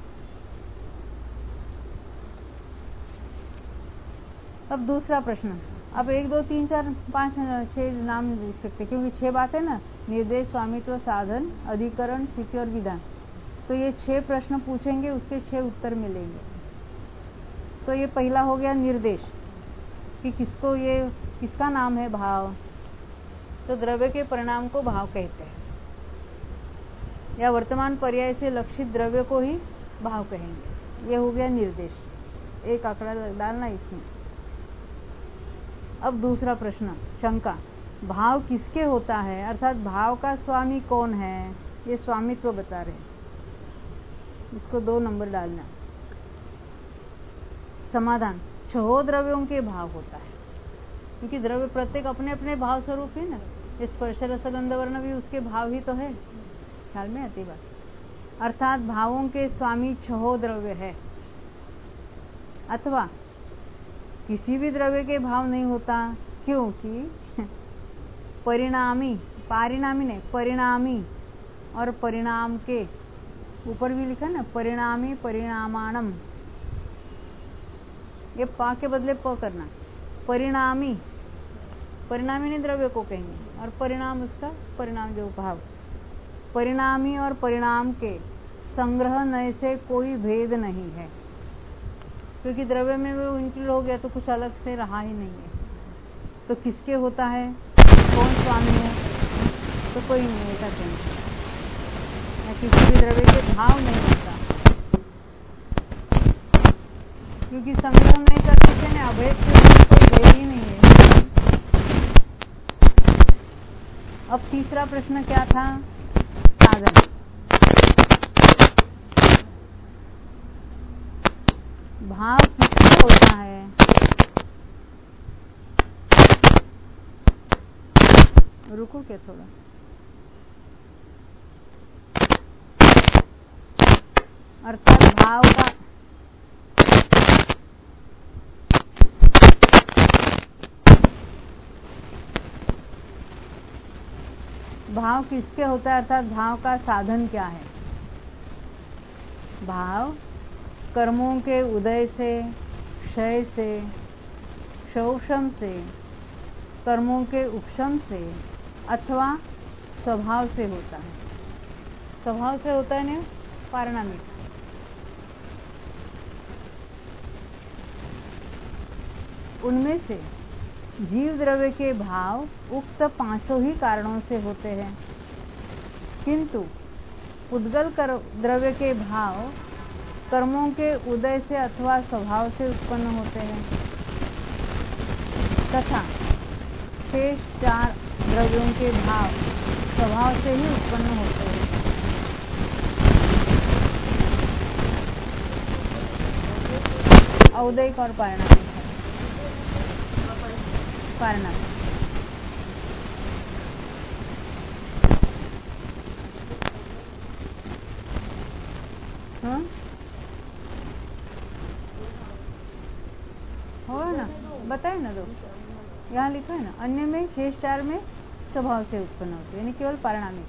A: अब दूसरा प्रश्न, अब 1 2 3 4 5 6 नाम लिख सकते, क्योंकि 6 बात है ना, निर्देश, स्वामित्व, साधन, अधिकरण, स्थिति और विधान। तो ये 6 प्रश्न पूछेंगे, उसके 6 उत्तर मिलेंगे। तो ये पहला हो गया निर्देश, कि किसको, ये किसका नाम है भाव, तो द्रव्य के परिणाम को भाव कहते हैं, या वर्तमान पर्याय से लक्षित द्रव्य को ही भाव कहेंगे। ये हो गया निर्देश, एक आंकड़ा डालना इसमें। अब दूसरा प्रश्न, शंका, भाव किसके होता है, अर्थात भाव का स्वामी कौन है, ये स्वामित्व बता रहे, इसको 2 नंबर डालना। समाधान, 6 द्रव्यों के भाव होता है, क्योंकि द्रव्य प्रत्येक अपने अपने भाव स्वरूप है ना, स्पर्श रस गंध वर्ण भी उसके भाव ही तो है, ख्याल में आती बात। अर्थात भावों के स्वामी 6 द्रव्य है, अथवा किसी भी द्रव्य के भाव नहीं होता, क्योंकि परिणामी, पारिणामी नहीं, परिणामी और परिणाम के ऊपर भी लिखा ना, परिणामी परिणामाणम, ये पा के बदले प करना, परिणामी, परिणामी ने द्रव्य को कहेंगे, और परिणाम उसका परिणाम जो भाव, परिणामी और परिणाम के संग्रह नए से कोई भेद नहीं है, क्योंकि द्रव्य में वो इंक्लूड हो गया तो कुछ अलग से रहा ही नहीं है। तो किसके होता है, कौन स्वामी है, तो कोई नहीं, ऐसा कहना, या किसी भी द्रव्य के भाव नहीं होता, क्योंकि संग्रह नहीं कर सकते ना, अभेद से कोई भेद ही नहीं है। अब तीसरा प्रश्न क्या था, साधन। भाव किसका होता है, रुको क्या थोड़ा, अर्थात भाव का भाव किसके होता है, अर्थात भाव का साधन क्या है। भाव कर्मों के उदय से, क्षय से, शोषम से, कर्मों के उपशम से अथवा स्वभाव से होता है। स्वभाव से होता है ना पारिणामिक। उनमें से जीव द्रव्य के भाव उक्त पांचों ही कारणों से होते हैं, किंतु उद्गल द्रव्य के भाव कर्मों के उदय से अथवा स्वभाव से उत्पन्न होते हैं तथा शेष 4 द्रव्यों के भाव स्वभाव से ही उत्पन्न होते हैं। औदैक और पारिणामिक। पारिणामिक हाँ हो ना, बताए ना दो, यहाँ लिखा है ना, अन्य में शेष 4 में स्वभाव से उत्पन्न होते, यानी केवल पारिणामिक।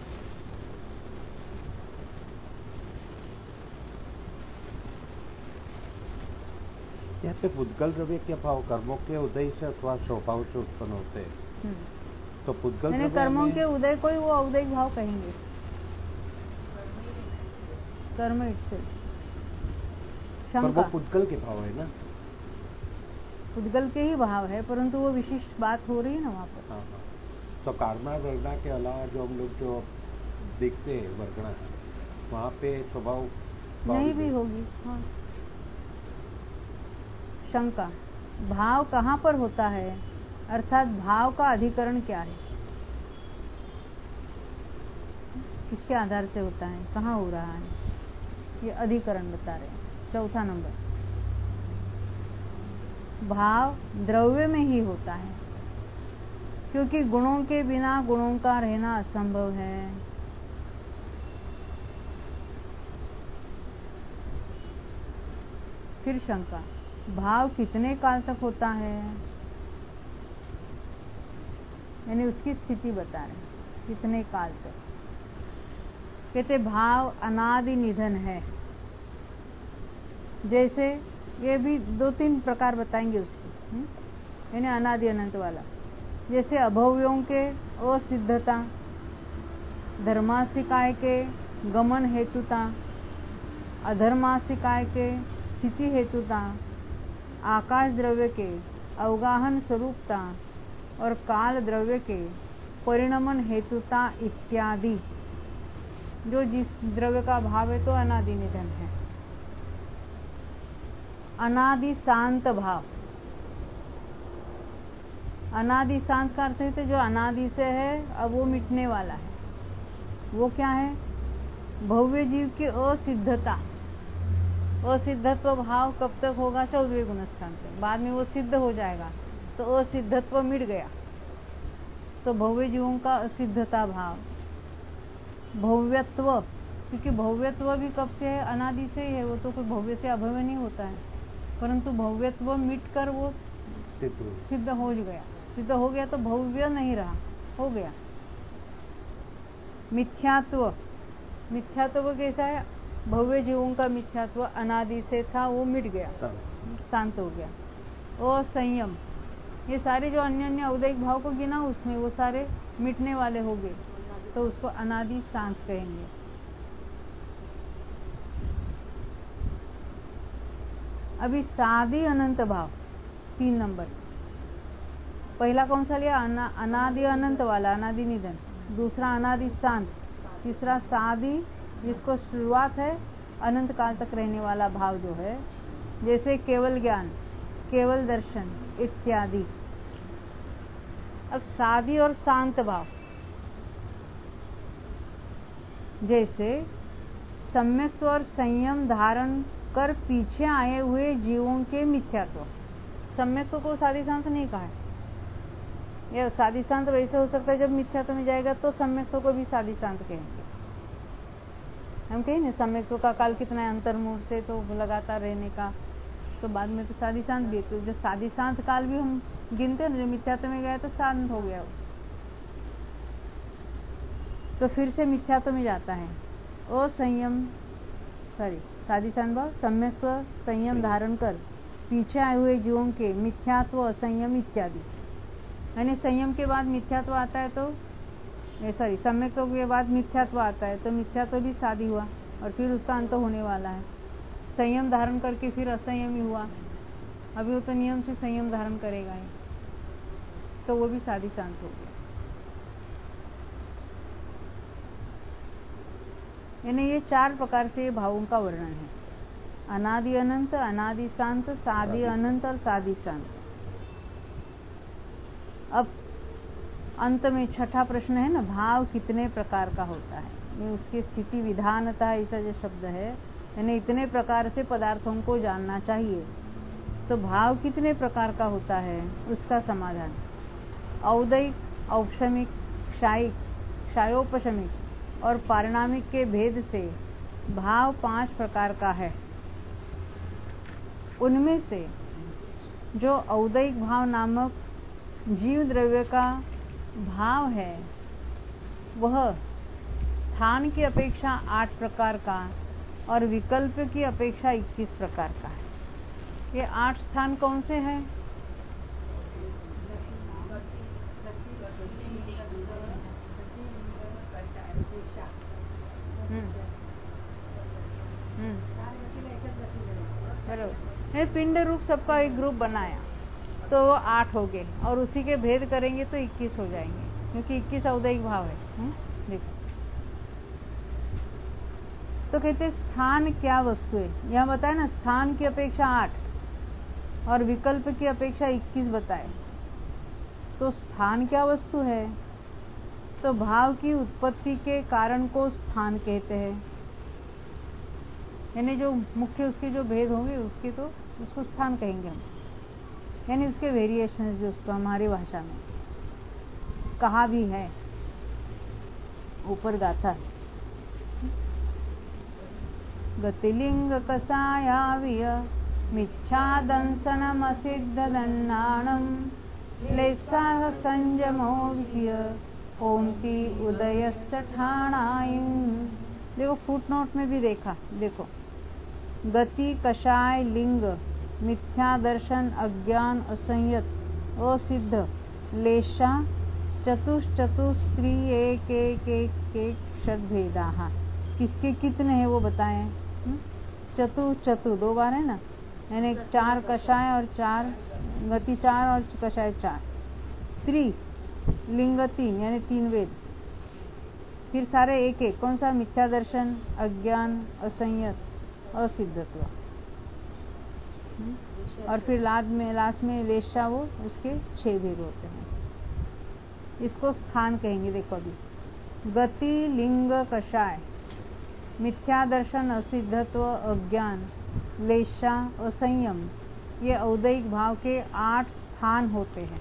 C: यहाँ पे पुद्गल द्रव्य के भाव कर्मों के उदय से अथवा स्वभाव से उत्पन्न होते हैं। तो पुद्गल
A: यानी कर्मों के उदय को ही वो औदैक भाव कहेंगे। कर्म इटसेल्फ। शंका
C: पुद्गल के भाव है ना,
A: पुद्गल के ही भाव है, परंतु वो विशिष्ट बात हो रही है ना वहाँ पर।
C: हाँ। तो कारणा वर्णा के अलावा जो हम लोग जो देखते हैं वर्णा, वहाँ पे स्वभाव
A: नहीं भी होगी। हाँ। शंका, भाव कहाँ पर होता है, अर्थात भाव का अधिकरण क्या है, किसके आधार से होता है, कहाँ हो रहा है, ये अधिकरण बता रहे हैं। चौथा नंबर, भाव द्रव्य में ही होता है, क्योंकि गुणों के बिना गुणों का रहना असंभव है। फिर शंका, भाव कितने काल तक होता है, यानी उसकी स्थिति बता रहे हैं, कितने काल तक। कहते भाव अनादि निधन है। जैसे ये भी 2-3 प्रकार बताएंगे उसके, यानी अनादि अनंत वाला। जैसे अभव्यों के असिद्धता, धर्मासिकाय के गमन हेतुता, अधर्मासिकाय के स्थिति हेतुता, आकाश द्रव्य के अवगाहन स्वरूपता और काल द्रव्य के परिणमन हेतुता इत्यादि। जो जिस द्रव्य का भाव है तो अनादि निधन है। अनादि शांत भाव, अनादि शांत का अर्थ है तो जो अनादि से है अब वो मिटने वाला है। वो क्या है, भव्य जीव की असिद्धता। असिद्धत्व भाव कब तक होगा, 14वें गुणस्थान तक, बाद में वो सिद्ध हो जाएगा तो असिद्धत्व मिट गया। तो भव्य जीवों का असिद्धता भाव। भव्यत्व, क्योंकि भव्यत्व भी कब से है, अनादि से ही है, वो तो कोई भव्य से अभव्य नहीं होता है, परंतु भव्यत्व मिटकर वो सिद्ध हो गया। सिद्ध हो गया तो भव्य नहीं रहा, हो गया। मिथ्यात्व, मिथ्यात्व कैसा है, भव्य जीवों का मिथ्यात्व अनादि से था, वो मिट गया, शांत हो गया। असंयम, ये सारे जो अन्य अन्य औदैक भाव को गिना उसमें वो सारे मिटने वाले हो गए, तो उसको अनादि शांत कहेंगे। अभी सादि अनंत भाव 3 नंबर। पहला कौन सा लिया, अनादि अनंत वाला, अनादि निधन। दूसरा अनादि शांत। तीसरा सादि, जिसको शुरुआत है अनंत काल तक रहने वाला भाव जो है, जैसे केवल ज्ञान, केवल दर्शन इत्यादि। अब सादि और शांत भाव, जैसे सम्यक्त्व और संयम धारण कर पीछे आए हुए जीवों के मिथ्यात्व। सम्यक्त्व को सादि शांत नहीं कहा है, यह सादि शांत वैसे हो सकता है जब मिथ्यात्व में जाएगा तो सम्यक्त्व को भी सादि शांत कहेंगे। हम कहें ना सम्यक्त्व का काल कितना है, अंतर्मुख से तो लगातार रहने का, तो बाद में तो साधी शांत भी है। तो जो साधी शांत काल भी हम गिनते हैं ना, जो मिथ्यात्व में गया तो शांत हो गया वो, तो फिर से मिथ्यात्व में जाता है। असंयम साधी शांत भाव सम्यक्त्व संयम धारण कर पीछे आए हुए जीवों के मिथ्यात्व असंयम इत्यादि, यानी संयम के बाद मिथ्यात्व आता है तो सम्यक्त्व के बाद मिथ्यात्व आता है, तो मिथ्यात्व भी साधी हुआ और फिर उसका अंत होने वाला है। संयम धारण करके फिर असंयमी हुआ, अभी वो तो नियम से संयम धारण करेगा ही, तो वो भी साधी शांत हो गया। यानी ये 4 प्रकार से भावों का वर्णन है, अनादि अनंत, अनादि शांत, सादि अनंत और सादि शांत। अब अंत में छठा प्रश्न है ना, भाव कितने प्रकार का होता है, ये उसकी स्थिति विधानता ऐसा जो शब्द है, यानी इतने प्रकार से पदार्थों को जानना चाहिए। तो भाव कितने प्रकार का होता है उसका समाधान, औदैक, औपशमिक, क्षायिक, क्षायोपशमिक और पारिणामिक के भेद से भाव 5 प्रकार का है। उनमें से जो औदैक भाव नामक जीव द्रव्य का भाव है वह स्थान की अपेक्षा 8 प्रकार का और विकल्प की अपेक्षा 21 प्रकार का है। ये 8 स्थान कौन से हैं? बराबर, पिंड रूप सबका एक ग्रुप बनाया तो 8 हो गए और उसी के भेद करेंगे तो 21 हो जाएंगे, क्योंकि 21 औदैहिक भाव है। देखो, तो कहते स्थान क्या वस्तु है, यह बताए ना, स्थान की अपेक्षा 8 और विकल्प की अपेक्षा 21 बताए। तो स्थान क्या वस्तु है, तो भाव की उत्पत्ति के कारण को स्थान कहते हैं, यानी जो मुख्य उसके जो भेद होंगे उसके तो उसको स्थान कहेंगे हम, यानी उसके वेरिएशन जो उसको हमारी भाषा में कहा भी है, ऊपर गाथा है। गतिलिंग कसायाविय मिच्छादंसनम असिद्ध दन्नाणम लेसाह संजमोभिय ओमती उदयस्य ठाणायं। देखो फुटनोट में भी देखा, देखो गति, कषाय, लिंग, मिथ्या दर्शन, अज्ञान, असंयत, असिद्ध, लेशा, चतुस्त्री, एक एक एक एक षड्भेदाः। किसके कितने हैं वो बताएं। चतु 2 बार है ना, यानी 4 कषाय और 4 गति, 4 और कषाय 4, त्रि लिंग 3 यानी 3 वेद, फिर सारे एक एक, कौन सा, मिथ्या दर्शन, अज्ञान, असंयत, असिद्धत्व, और फिर लास्ट में लेशा, वो उसके 6 भेद होते हैं, इसको स्थान कहेंगे। देखो अभी गति, लिंग, कषाय, मिथ्या दर्शन, असिद्धत्व, अज्ञान, लेशा, असंयम, ये औदैहिक भाव के 8 स्थान होते हैं।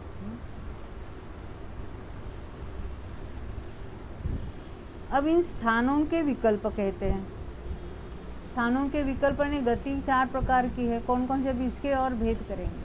A: अब इन स्थानों के विकल्प कहते हैं। स्थानों के विकल्प ने गति 4 प्रकार की है, कौन कौन से, अभी इसके और भेद करेंगे।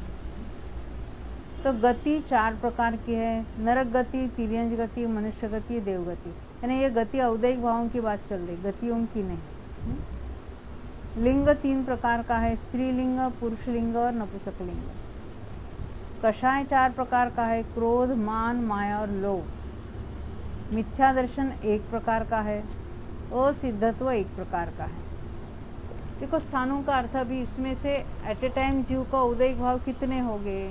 A: तो गति 4 प्रकार की है, नरक गति, तिर्यंज गति, मनुष्य गति, देव गति, यानी ये गति औदैहिक भावों की बात चल रही, गतियों की नहीं। लिंग 3 प्रकार का है, स्त्रीलिंग, पुरुष लिंग और नपुंसक लिंग। कषाय 4 प्रकार का है, क्रोध, मान, माया और लोभ। मिथ्या दर्शन 1 प्रकार का है, असिद्धत्व 1 प्रकार का है। देखो स्थानों का अर्थ अभी इसमें से एट ए टाइम जीव का औदैहिक भाव कितने हो गए,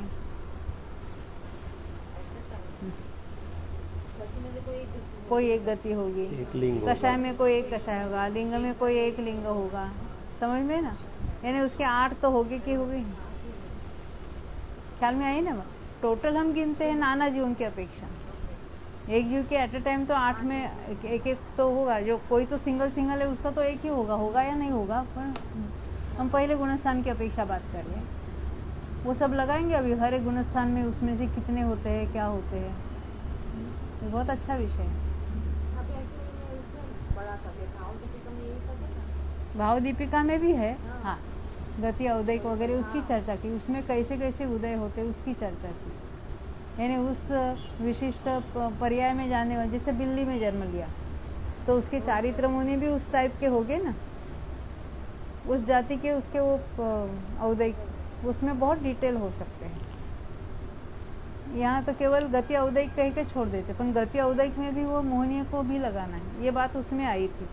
A: कोई एक गति होगी, कषाय में कोई एक कषाय होगा, लिंग में कोई एक लिंग होगा, समझ में ना, यानी उसके 8 तो होगे कि होगी, ख्याल में आई ना। टोटल हम गिनते हैं नाना जीवों की अपेक्षा, एक जीव के एट ए टाइम तो 8 में एक एक तो होगा, जो कोई तो सिंगल है उसका तो एक ही होगा या नहीं होगा, पर हम पहले गुणस्थान की अपेक्षा बात कर रहे हैं, वो सब लगाएंगे अभी हर एक गुणस्थान में उसमें से कितने होते हैं, क्या होते हैं, ये बहुत अच्छा विषय है। भाव दीपिका में भी है। हाँ, गति अवदय वगैरह उसकी चर्चा की, उसमें कैसे कैसे उदय होते उसकी चर्चा की, यानी उस विशिष्ट पर्याय में जाने वाले, जैसे बिल्ली में जन्म लिया तो उसके चारित्र मुनि भी उस टाइप के हो गए ना, उस जाति के, उसके वो अवदय, उसमें बहुत डिटेल हो सकते हैं। यहाँ तो केवल गति अवदयिक कह के छोड़ देते, पर गति अवदयिक में भी वो मोहनीय को भी लगाना है, ये बात उसमें आई थी।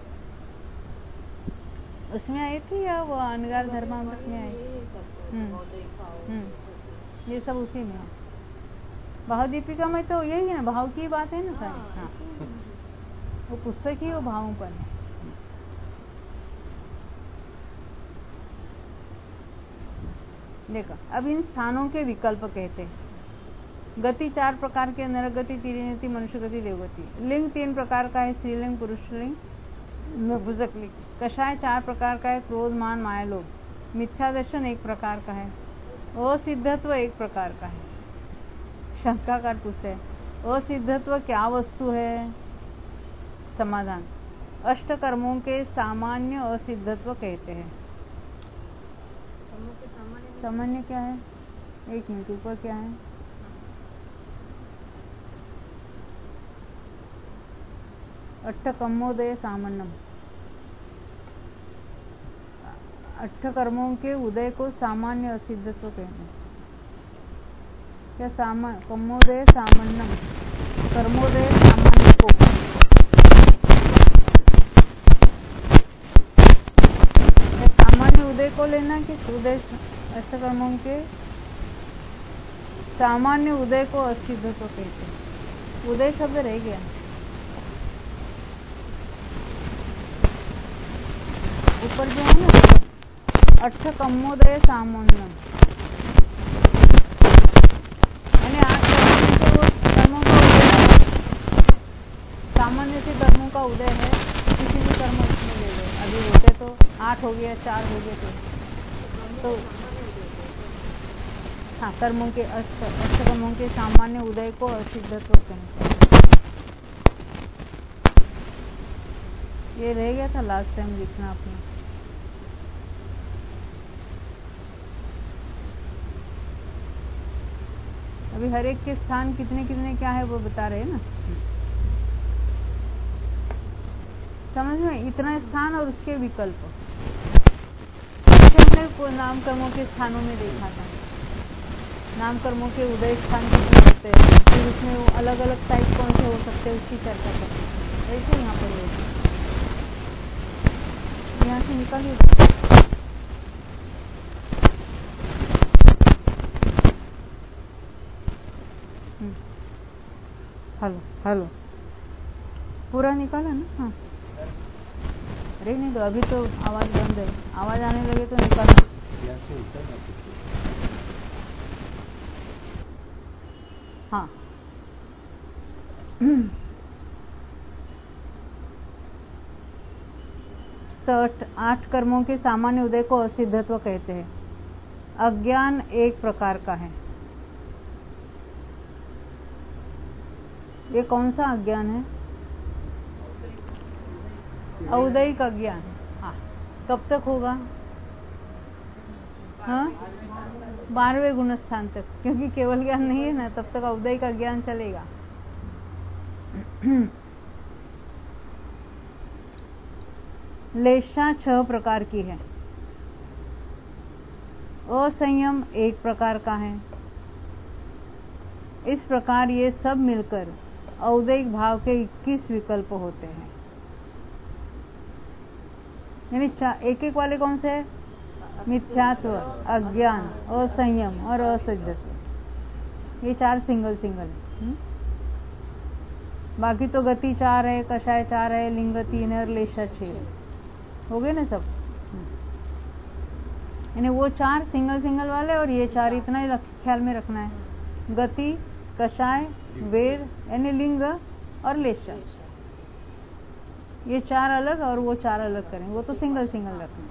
A: उसमें आई थी या वो अनगार धर्मामृत में आई? ये सब उसी में है। भाव दीपिका में तो यही है ना, भाव की बात है ना सारी। हाँ, वो पुस्तक ही वो भावों पर है। देखो, अब इन स्थानों के विकल्प कहते हैं। गति 4 प्रकार के, नरगति, तिरियति, मनुष्य गति, देवगति। लिंग 3 प्रकार का है, स्त्रीलिंग, पुरुषलिंग, नपुंसकलिंग। कषाय 4 प्रकार का है, क्रोध, मान, माया, लोभ। मिथ्यादर्शन 1 प्रकार का है। असिद्धत्व 1 प्रकार का है। शंकाकार पूछते हैं, असिद्धत्व क्या वस्तु है? समाधान, अष्ट कर्मों के सामान्य असिद्धत्व कहते हैं। सामान्य क्या है? 1 मिनट, ऊपर क्या है? अष्ट कर्मोदय सामान्यम, अष्ट कर्मों के उदय को सामान्य असिद्धत्व कहते हैं। क्या कर्मोदय सामान्यम, कर्मोदय सामान्य को सामान्य उदय को लेना कि उदय, अष्ट कर्मों के सामान्य उदय को असिद्धत्व कहते हैं। उदय शब्द रह गया, ऊपर जो है ना, अष्ट कर्मोदय सामान्यम, यानी 8 कर्मों का उदय है, सामान्य से कर्मों का उदय है, किसी भी कर्म उसमें ले लो। अभी होते तो 8 हो गया, 4 हो गए तो हाँ, कर्मों के अष्ट कर्मों के सामान्य उदय को असिद्धत्व कहते हैं। ये रह गया था लास्ट टाइम लिखना अपना। अभी हर एक के स्थान कितने कितने क्या है वो बता रहे हैं ना, समझ में? इतना स्थान और उसके विकल्प हमने नाम कर्मों के स्थानों में देखा था। नाम कर्मों के उदय स्थान कितने होते हैं, फिर उसमें अलग अलग टाइप कौन से हो सकते हैं उसकी चर्चा करते हैं। ऐसे यहाँ पर यहाँ से निकालिए। हेलो हेलो, पूरा निकाला ना? हाँ, अरे नहीं तो अभी तो आवाज बंद है, आवाज आने लगे तो निकालो। हाँ, तो 8 कर्मों के सामान्य उदय को असिद्धत्व कहते हैं। अज्ञान 1 प्रकार का है। ये कौन सा अज्ञान है? औदयिक अज्ञान। हाँ, कब तक होगा? हाँ, 12वें गुणस्थान तक, क्योंकि केवल ज्ञान नहीं है ना, तब तक औदयिक अज्ञान चलेगा। लेशा 6 प्रकार की है। असंयम 1 प्रकार का है। इस प्रकार ये सब मिलकर औदयिक भाव के 21 विकल्प होते हैं। यानी एक एक वाले कौन से है? मिथ्यात्व, अज्ञान, असंयम और असिद्धत्व। ये 4 सिंगल सिंगल। बाकी तो गति 4 है, कषाय 4 है, लिंग 3 है और लेशा 6 हो गए ना सब। यानी वो 4 सिंगल सिंगल वाले और ये 4, इतना ही ख्याल में रखना है। गति, कषाय, वेद यानी लिंग और लेशा, ये 4 अलग और वो 4 अलग करें, वो तो सिंगल सिंगल रखना।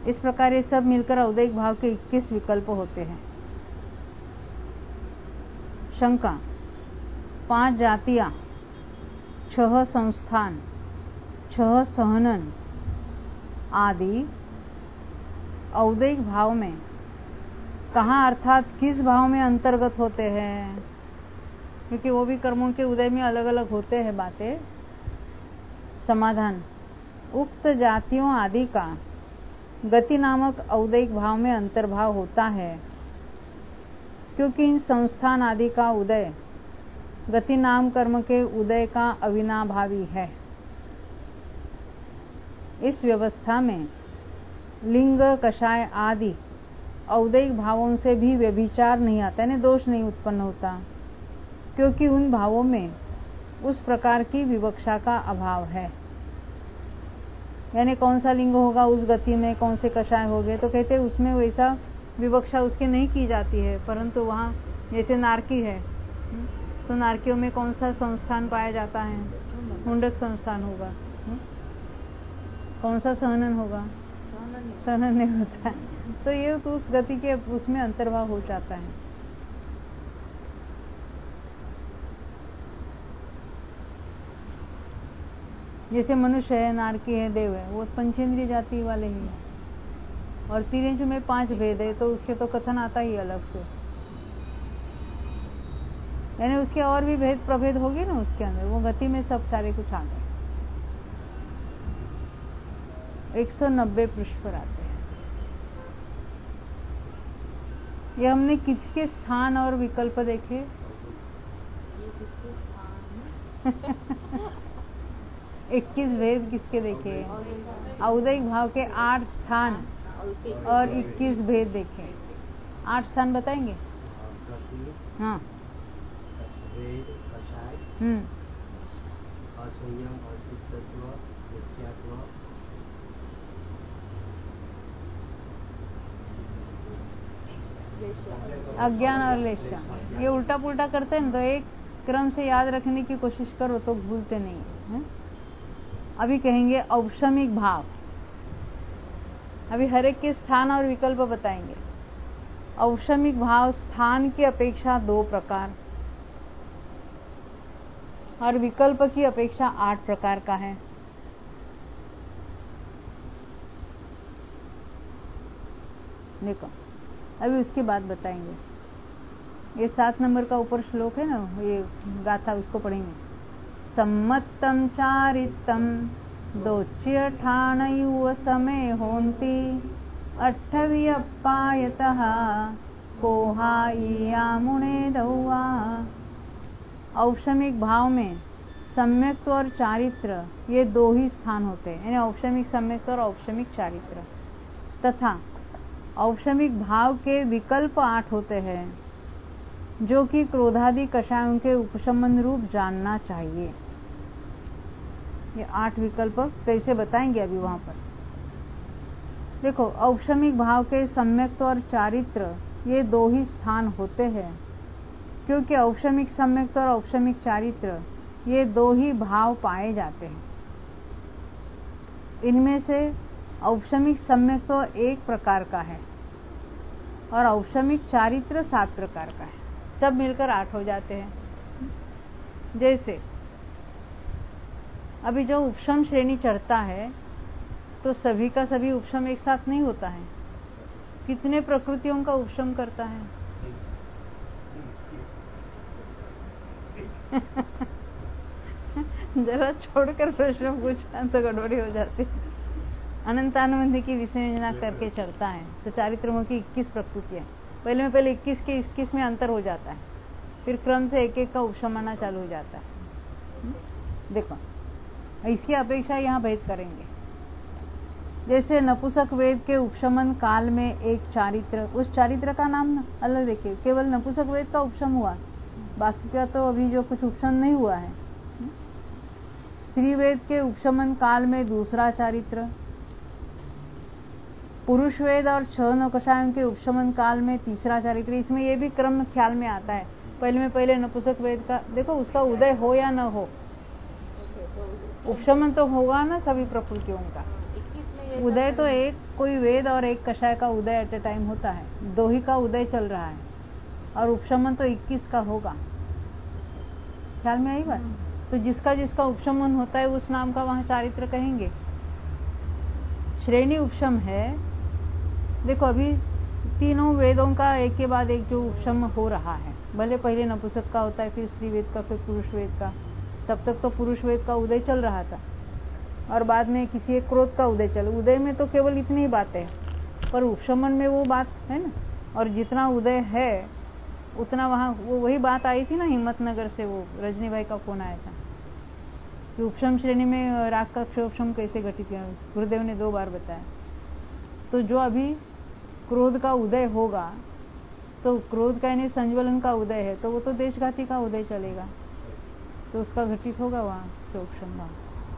A: इस प्रकार ये सब मिलकर औदैहिक भाव के 21 विकल्प होते हैं। शंका, 5 जातियां, 6 संस्थान, 6 सहनन आदि औदैहिक भाव में कहाँ अर्थात किस भाव में अंतर्गत होते हैं? क्योंकि वो भी कर्मों के उदय में अलग अलग होते हैं बातें। समाधान, उक्त जातियों आदि का गति नामक औदैहिक भाव में अंतर्भाव होता है, क्योंकि इन संस्थान आदि का उदय गति नाम कर्म के उदय का अविनाभावी है। इस व्यवस्था में लिंग, कषाय आदि औदैहिक भावों से भी व्यभिचार नहीं आता, यानी दोष नहीं उत्पन्न होता, क्योंकि उन भावों में उस प्रकार की विवक्षा का अभाव है। यानी कौन सा लिंग होगा उस गति में, कौन से कषाय हो गए, तो कहते हैं उसमें वैसा विवक्षा उसकी नहीं की जाती है। परंतु वहाँ जैसे नारकी है, तो नारकियों में कौन सा संस्थान पाया जाता है? मुंडक संस्थान होगा। कौन सा सहनन होगा? सहनन नहीं होता है। तो ये तो उस गति के उसमें अंतर्भाव हो जाता है। जैसे मनुष्य है, नारकी है, देव है, वो पंचेंद्रिय जाति वाले ही है। और तिर्यंचु में 5 भेद है, तो उसके तो कथन आता ही अलग से, यानी उसके और भी भेद प्रभेद होगी ना उसके अंदर, वो गति में सब सारे कुछ आ गए। 190 पृष्ठ पर आते हैं। ये हमने किसके स्थान और विकल्प देखे? 21 भेद किसके देखे? औदैहिक भाव के 8 स्थान और 21 भेद देखे। 8 स्थान बताएंगे? हाँ। अज्ञान और लेशा, ये उल्टा पुल्टा करते हैं, तो एक क्रम से याद रखने की कोशिश करो तो भूलते नहीं है। अभी कहेंगे औपशमिक भाव। अभी हर एक के स्थान और विकल्प बताएंगे। औपशमिक भाव स्थान की अपेक्षा 2 प्रकार और विकल्प की अपेक्षा 8 प्रकार का है। देखो, अभी उसकी बात बताएंगे। ये 7 नंबर का ऊपर श्लोक है ना, ये गाथा, उसको पढ़ेंगे। सम्मत्तम चारित्तम दोच्य ठाणयुव समय होन्ति अट्ठवियप्पायतः कोहायामुने दौवा। औपशमिक भाव में सम्यक्त्व और चारित्र ये 2 ही स्थान होते हैं, यानी औपशमिक सम्यक्त्व और औपशमिक चारित्र। तथा औपशमिक भाव के विकल्प 8 होते हैं, जो कि क्रोधादि कषायों के उपशमन रूप जानना चाहिए। ये 8 विकल्प कैसे बताएंगे अभी वहां पर। देखो, औपशमिक भाव के सम्यक्त्व और चारित्र ये 2 ही स्थान होते हैं, क्योंकि औपशमिक सम्यक्त्व और औपशमिक चारित्र ये 2 ही भाव पाए जाते हैं। इनमें से औपशमिक सम्यक्त्व 1 प्रकार का है और औपशमिक चारित्र 7 प्रकार का है। सब मिलकर 8 हो जाते हैं। जैसे अभी जो उपशम श्रेणी चढ़ता है, तो सभी का सभी उपशम एक साथ नहीं होता है। कितने प्रकृतियों का उपशम करता है? जरा छोड़कर प्रश्न पूछना तो गड़बड़ी हो जाती है। अनंतानुबंधी की विसर्जना करके चढ़ता है, तो चारित्रों की 21 प्रकृतियां। पहले 21 के 21 में अंतर हो जाता है, फिर क्रम से एक एक का उपशम आना चालू हो जाता है। देखो, इसकी अपेक्षा यहाँ भेद करेंगे। जैसे नपुंसक वेद के उपशमन काल में एक चारित्र, उस चारित्र का नाम अलग देखिए, केवल नपुंसक वेद का उपशम हुआ, बाकी का तो अभी जो कुछ उपशम नहीं हुआ है। स्त्री वेद के उपशमन काल में दूसरा चारित्र, पुरुष वेद और 6 नौकषायों के उपशमन काल में तीसरा चारित्र। इसमें यह भी क्रम ख्याल में आता है। पहले नपुंसक वेद का देखो, उसका उदय हो या न हो, उपशमन तो होगा ना सभी प्रकृतियों का।
D: 21 में
A: उदय तो एक कोई वेद और एक कषाय का उदय एट ए टाइम होता है, दो ही का उदय चल रहा है, और उपशमन तो 21 का होगा। ख्याल में आई बात? तो जिसका जिसका उपशमन होता है उस नाम का वहां चारित्र कहेंगे। श्रेणी उपशम है। देखो अभी तीनों वेदों का एक के बाद एक जो उपशम हो रहा है, भले पहले नपुंसक का होता है, फिर स्त्री वेद का, फिर पुरुष वेद का। तब तक तो पुरुष वेद का उदय चल रहा था, और बाद में किसी एक क्रोध का उदय चल। उदय में तो केवल इतनी ही बातें है, पर उपशमन में वो बात है ना। और जितना उदय है उतना वहाँ वो वही बात आई थी ना, हिम्मतनगर से वो रजनी भाई का फोन आया था कि उपशम श्रेणी में राग का क्षोभशम कैसे घटित किया, गुरुदेव ने 2 बार बताया। तो जो अभी क्रोध का उदय होगा, तो क्रोध का यानी संज्वलन का उदय है, तो वो तो देशघाती का उदय चलेगा, तो उसका घटित होगा वहाँ क्षोभशम भाव।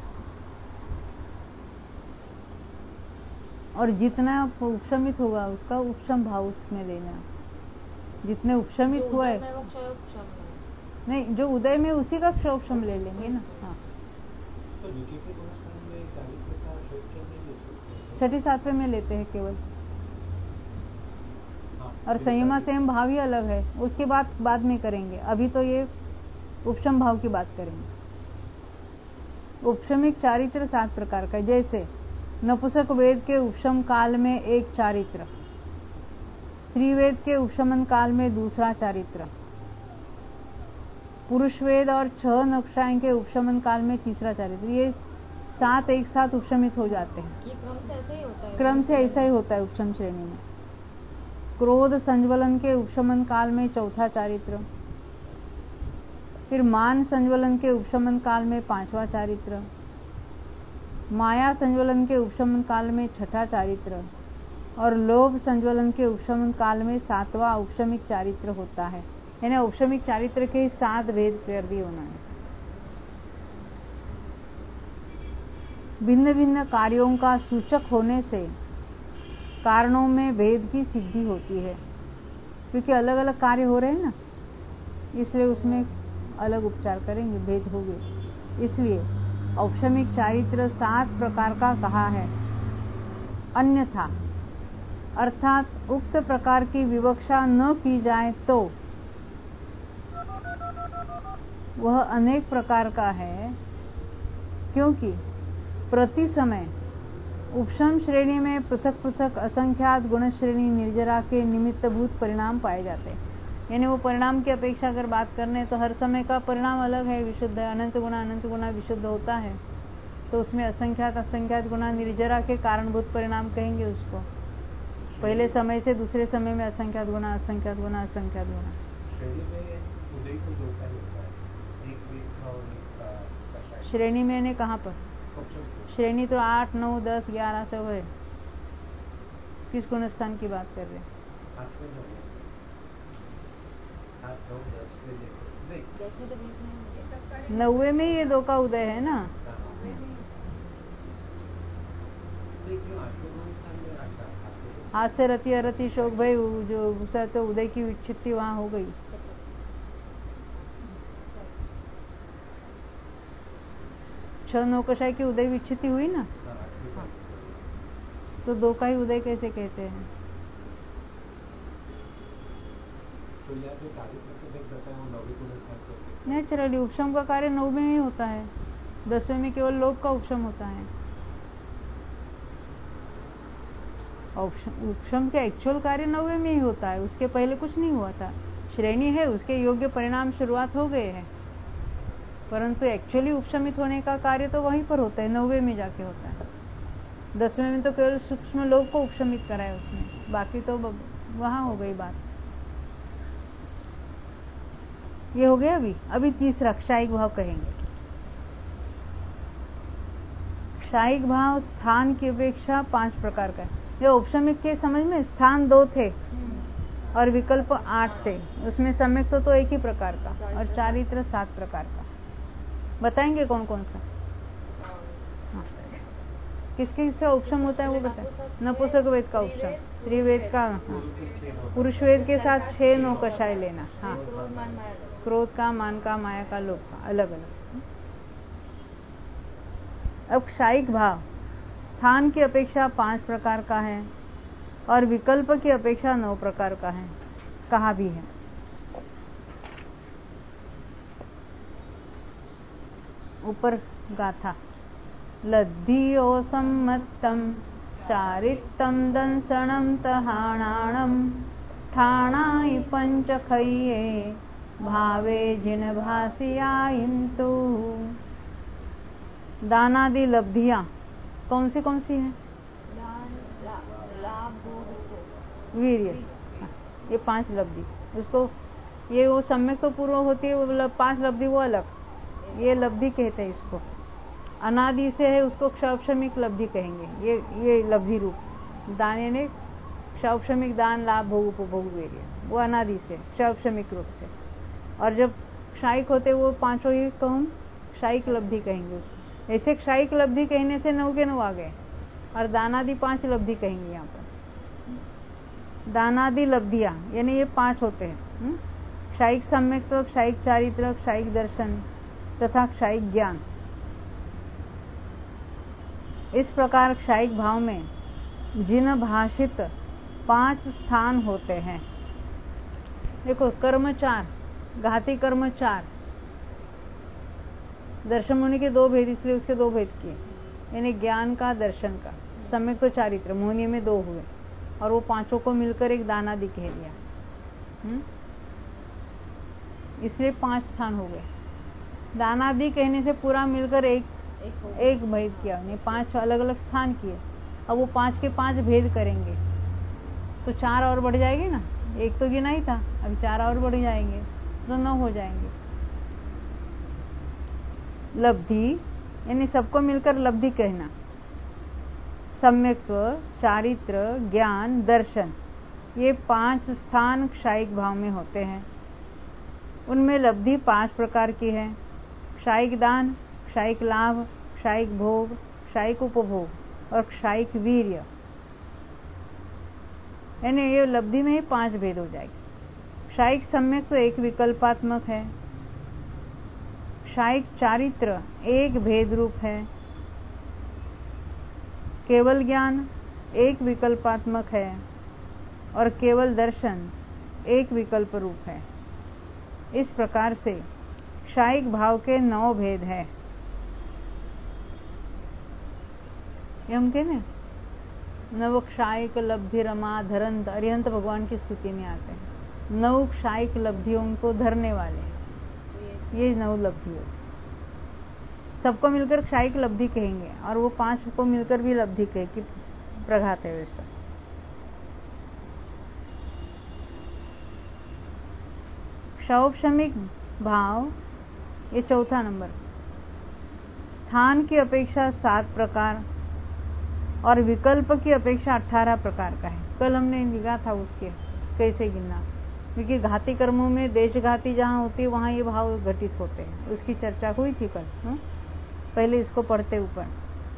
A: और जितना उपशमित होगा उसका उपशम भाव उसमें लेना। जितने उपशमित हुआ है नहीं, जो उदय में उसी का क्षोभशम ले लेंगे ना। हाँ, छठी सातवें में लेते हैं केवल, और संयमा संयम भाव ही अलग है, उसके बाद में करेंगे। अभी तो ये उपशम भाव की बात करेंगे। उपशमिक चारित्र 7 प्रकार का, जैसे नपुंसक वेद के उपशम काल में एक चारित्र, स्त्री वेद के उपशमन काल में दूसरा चारित्र, पुरुष वेद और 6 नक्षाएं के उपशमन काल में तीसरा चारित्र। ये 7 एक साथ उपशमित हो जाते हैं।
D: ये क्रम से ऐसा ही होता है?
A: क्रम से ऐसा ही होता है उपशम श्रेणी में। क्रोध संज्वलन के उपशमन काल में चौथा चारित्र, फिर मान संज्वलन के उपशमन काल में 5वां चारित्र, माया संज्वलन के उपशमन काल में 6ठा चारित्र, और लोभ संज्वलन के उपशमन काल में 7वां उपशमिक चारित्र होता है। यानी उपशमिक चारित्र के 7 भेद कर दिए उन्होंने। भिन्न भिन्न कार्यों का सूचक होने से कारणों में भेद की सिद्धि होती है, क्योंकि अलग अलग कार्य हो रहे हैं ना, इसलिए उसमें अलग उपचार करेंगे, भेद हो गए। इसलिए औपशमिक चारित्र 7 प्रकार का कहा है। अन्यथा अर्थात उक्त प्रकार की विवक्षा न की जाए तो वह अनेक प्रकार का है, क्योंकि प्रति समय उपशम श्रेणी में पृथक पृथक असंख्यात गुण श्रेणी निर्जरा के निमित्तभूत परिणाम पाए जाते हैं। यानी वो परिणाम की अपेक्षा अगर बात करने तो हर समय का परिणाम अलग है, विशुद्ध है। अनंत गुणा विशुद्ध होता है, तो उसमें असंख्यात गुणा निर्जरा के कारणभूत परिणाम कहेंगे उसको। पहले समय से दूसरे समय में असंख्यात गुणा। श्रेणी में ने कहाँ पर? श्रेणी तो 8, 9, 10, 11 सब है। किस गुण स्थान की बात कर रहे हैं? 9वें में ये 2 का उदय है ना। हास्य रति अरति शोक भाई जो दूसरा तो उदय की विच्छित्ति वहां हो गई। छह नौकशाई की उदय विच्छित्ति हुई ना, तो 2 का ही उदय कैसे कहते हैं? नेचुरली उपशम का कार्य 9 में ही होता है, 10वें में केवल लोभ का उपशम होता है। उपशम के एक्चुअल कार्य 9वें में ही होता है, उसके पहले कुछ नहीं हुआ था। श्रेणी है, उसके योग्य परिणाम शुरुआत हो गए हैं, परंतु एक्चुअली उपशमित होने का कार्य तो वहीं पर होता है, 9वें में जाके होता है। 10वें में तो केवल सूक्ष्म लोभ को उपशमित करा है उसने, बाकी तो वहां हो गई बात। ये हो गया। अभी तीसरा क्षायिक भाव कहेंगे। क्षायिक भाव स्थान की अपेक्षा 5 प्रकार का है। ये उपशमिक के समझ में स्थान 2 थे और विकल्प 8 थे, उसमें सम्यक तो एक ही प्रकार का, और चारित्र 7 प्रकार का। बताएंगे कौन कौन सा? हाँ। किसके किसका उपशम होता है वो बताए। नपुंसक वेद का उपशम, स्त्री वेद का, हाँ। पुरुष वेद के साथ 6 नौकशाएं लेना। हाँ, क्रोध का, मान का, माया का, लोभ का, अलग अलग। अब क्षायिक भाव स्थान की अपेक्षा 5 प्रकार का है और विकल्प की अपेक्षा 9 प्रकार का है, कहा भी है। ऊपर गाथा, लद्धियो सम्मत्तम चारित्तम दंसनम तहाणाणम ठाणाई पंचखये भावे जिन भासियायिन्तु। दानादि लब्धियां कौन सी हैं? वीर्य, ये 5 लब्धि। उसको ये वो सम्यक तो पूर्व होती है, वो 5 लब्धि वो अलग, ये लब्धि कहते हैं इसको। अनादि से है उसको क्षौक्षमिक लब्धि कहेंगे। ये लब्धि रूप दान ने क्षौक्षमिक दान लाभ भोग उपभोग वीर्य, वो अनादि से क्षौक्षमिक रूप से। और जब क्षायिक होते वो 5 ही को हम क्षायिक लब्धि कहेंगे। ऐसे क्षायिक लब्धि कहने से 9 के 9 आ गए और दानादि 5 लब्धि कहेंगे। यहाँ पर दानादि लब्धियां यानी ये 5 होते हैं, क्षायिक सम्यक, क्षायिक चारित्र, क्षायिक दर्शन तथा क्षायिक ज्ञान। इस प्रकार क्षायिक भाव में जिन भाषित 5 स्थान होते हैं। देखो, कर्म 4, घाती कर्म 4, दर्शन मुनि के 2 भेद, इसलिए उसके 2 भेद किए, यानी ज्ञान का, दर्शन का। सम्यक तो चारित्र, मोहनी में 2 हुए और वो 5 को मिलकर एक दानादि कह दिया, इसलिए 5 स्थान हो गए। दानादि कहने से पूरा मिलकर एक भेद किया, यानी 5 अलग अलग स्थान किए। अब वो 5 के 5 भेद करेंगे तो 4 और बढ़ जाएगी ना, 1 तो गिना ही था, अभी 4 और बढ़ जाएंगे तो 9 हो जाएंगे। लब्धि यानी सबको मिलकर लब्धि कहना। सम्यक्त्व, चारित्र, ज्ञान, दर्शन, ये 5 स्थान क्षायिक भाव में होते हैं। उनमें लब्धि 5 प्रकार की है, क्षायिक दान, क्षायिक लाभ, क्षायिक भोग, क्षायिक उपभोग और क्षायिक वीर्य। यानी ये लब्धि में ही 5 भेद हो जाएगी। क्षायिक सम्यक तो एक विकल्पात्मक है, क्षायिक चारित्र एक भेद रूप है, केवल ज्ञान एक विकल्पात्मक है और केवल दर्शन एक विकल्प रूप है। इस प्रकार से क्षायिक भाव के 9 भेद है। ये हम कहने नव क्षायिक लब्धि रमा धरंत, अरिहंत भगवान की स्तुति में आते हैं। 9 क्षायिक लब्धियों को धरने वाले, ये 9 लब्धियों, सबको मिलकर क्षायिक लब्धि कहेंगे और वो 5 को मिलकर भी लब्धि कहे कि प्रघात है वैसा। क्षौक्षमिक भाव, ये 4था नंबर। स्थान की अपेक्षा 7 प्रकार और विकल्प की अपेक्षा 18 प्रकार का है। कल हमने लिखा था उसके कैसे गिनना, क्योंकि घाती कर्मों में देशघाती जहाँ होती है वहाँ ये भाव घटित होते हैं, उसकी चर्चा हुई थी कल। पहले इसको पढ़ते ऊपर।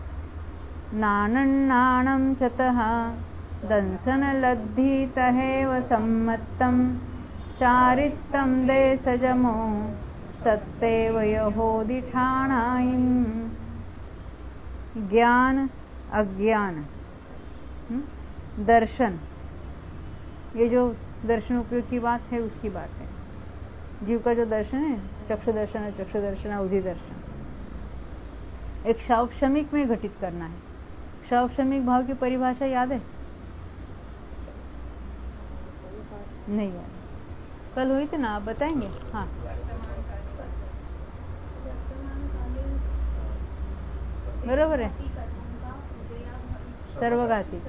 A: नानन्नाणं चतः दंसन लद्धि तहेव सम्मत्तम चारित्तम देशजमो सत्तेव यहोदि ठाणायिम। ज्ञान, अज्ञान, दर्शन, ये जो दर्शन उपयोग की बात है उसकी बात है। जीव का जो दर्शन है, चक्षु दर्शन है, चक्षु दर्शन, अवधि दर्शन, एक क्षौक्षमिक में घटित करना है। क्षौक्षमिक भाव की परिभाषा याद है? नहीं याद, कल हुई थी ना, आप बताएंगे? हाँ, बरोबर है, सर्वघाती।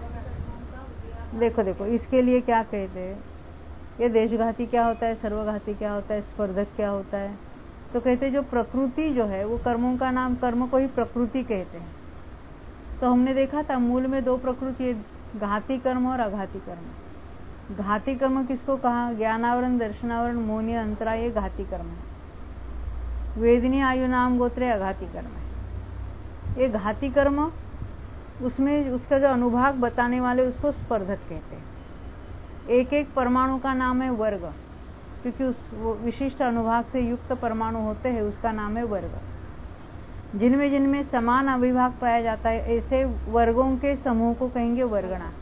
A: देखो देखो, इसके लिए क्या कहते हैं, ये देशघाती क्या होता है, सर्वघाती क्या होता है, स्पर्धक क्या होता है। तो कहते हैं जो प्रकृति जो है वो कर्मों का नाम, कर्म को ही प्रकृति कहते हैं। तो हमने देखा था मूल में 2 प्रकृति है, घाती कर्म और अघाती कर्म। घाती कर्म किसको कहा? ज्ञानावरण, दर्शनावरण, मोहनी, अंतरा, ये घाती कर्म है। वेदनी, आयु, नाम, गोत्रे अघाती कर्म है। ये घाती कर्म, उसमें उसका जो अनुभाग बताने वाले उसको स्पर्धक कहते हैं। एक एक परमाणु का नाम है वर्ग, क्योंकि उस वो विशिष्ट अनुभाग से युक्त परमाणु होते हैं, उसका नाम है वर्ग। जिनमें जिनमें समान अविभाग पाया जाता है, ऐसे वर्गों के समूह को कहेंगे वर्गणा।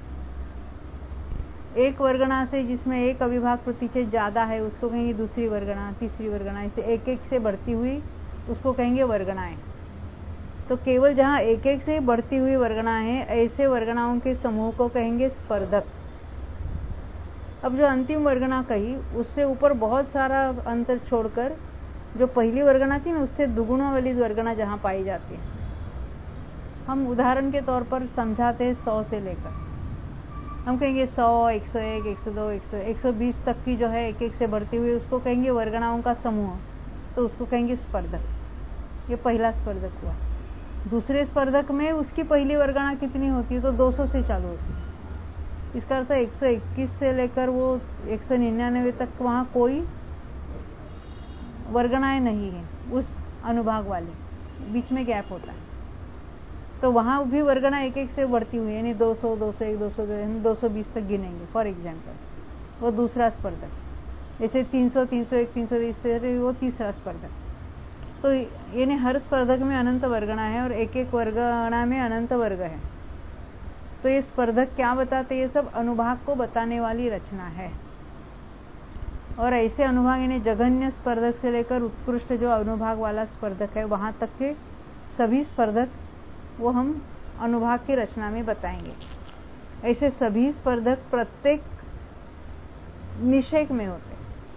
A: एक वर्गणा से जिसमें एक अविभाग प्रतिशत ज्यादा है उसको कहेंगे दूसरी वर्गणा, तीसरी वर्गणा, ऐसे एक एक से बढ़ती हुई उसको कहेंगे वर्गणाएं। तो केवल जहां एक एक से बढ़ती हुई वर्गणा है, ऐसे वर्गणाओं के समूह को कहेंगे स्पर्धक। अब जो अंतिम वर्गणा कही उससे ऊपर बहुत सारा अंतर छोड़कर जो पहली वर्गणा थी ना, उससे दुगुना वाली वर्गणा जहां पाई जाती है, हम उदाहरण के तौर पर समझाते हैं 100 से लेकर, हम कहेंगे 100, 101, 102, 120 तक की जो है एक एक से बढ़ती हुई उसको कहेंगे वर्गणाओं का समूह, तो उसको कहेंगे स्पर्धक। ये पहला स्पर्धक हुआ। दूसरे स्पर्धक में उसकी पहली वर्गणा कितनी होती है, तो 200 से चालू होती है। इसका अर्थ 121 से लेकर वो 199 तक वहां कोई वर्गणाएं नहीं है, उस अनुभाग वाली, बीच में गैप होता है। तो वहां भी वर्गणा एक एक से बढ़ती हुई, यानी 200, 201, 202, 220 तक गिनेंगे फॉर एग्जाम्पल, वो दूसरा स्पर्धक। जैसे 300, 301, 320 वो तीसरा स्पर्धक। तो यानी हर स्पर्धक में अनंत वर्गणा है और एक एक वर्गणा में अनंत वर्ग है। तो ये स्पर्धक क्या बताते, ये सब अनुभाग को बताने वाली रचना है। और ऐसे अनुभाग यानी जघन्य स्पर्धक से लेकर उत्कृष्ट जो अनुभाग वाला स्पर्धक है, वहां तक के सभी स्पर्धक वो हम अनुभाग की रचना में बताएंगे। ऐसे सभी स्पर्धक प्रत्येक निषेक में होते।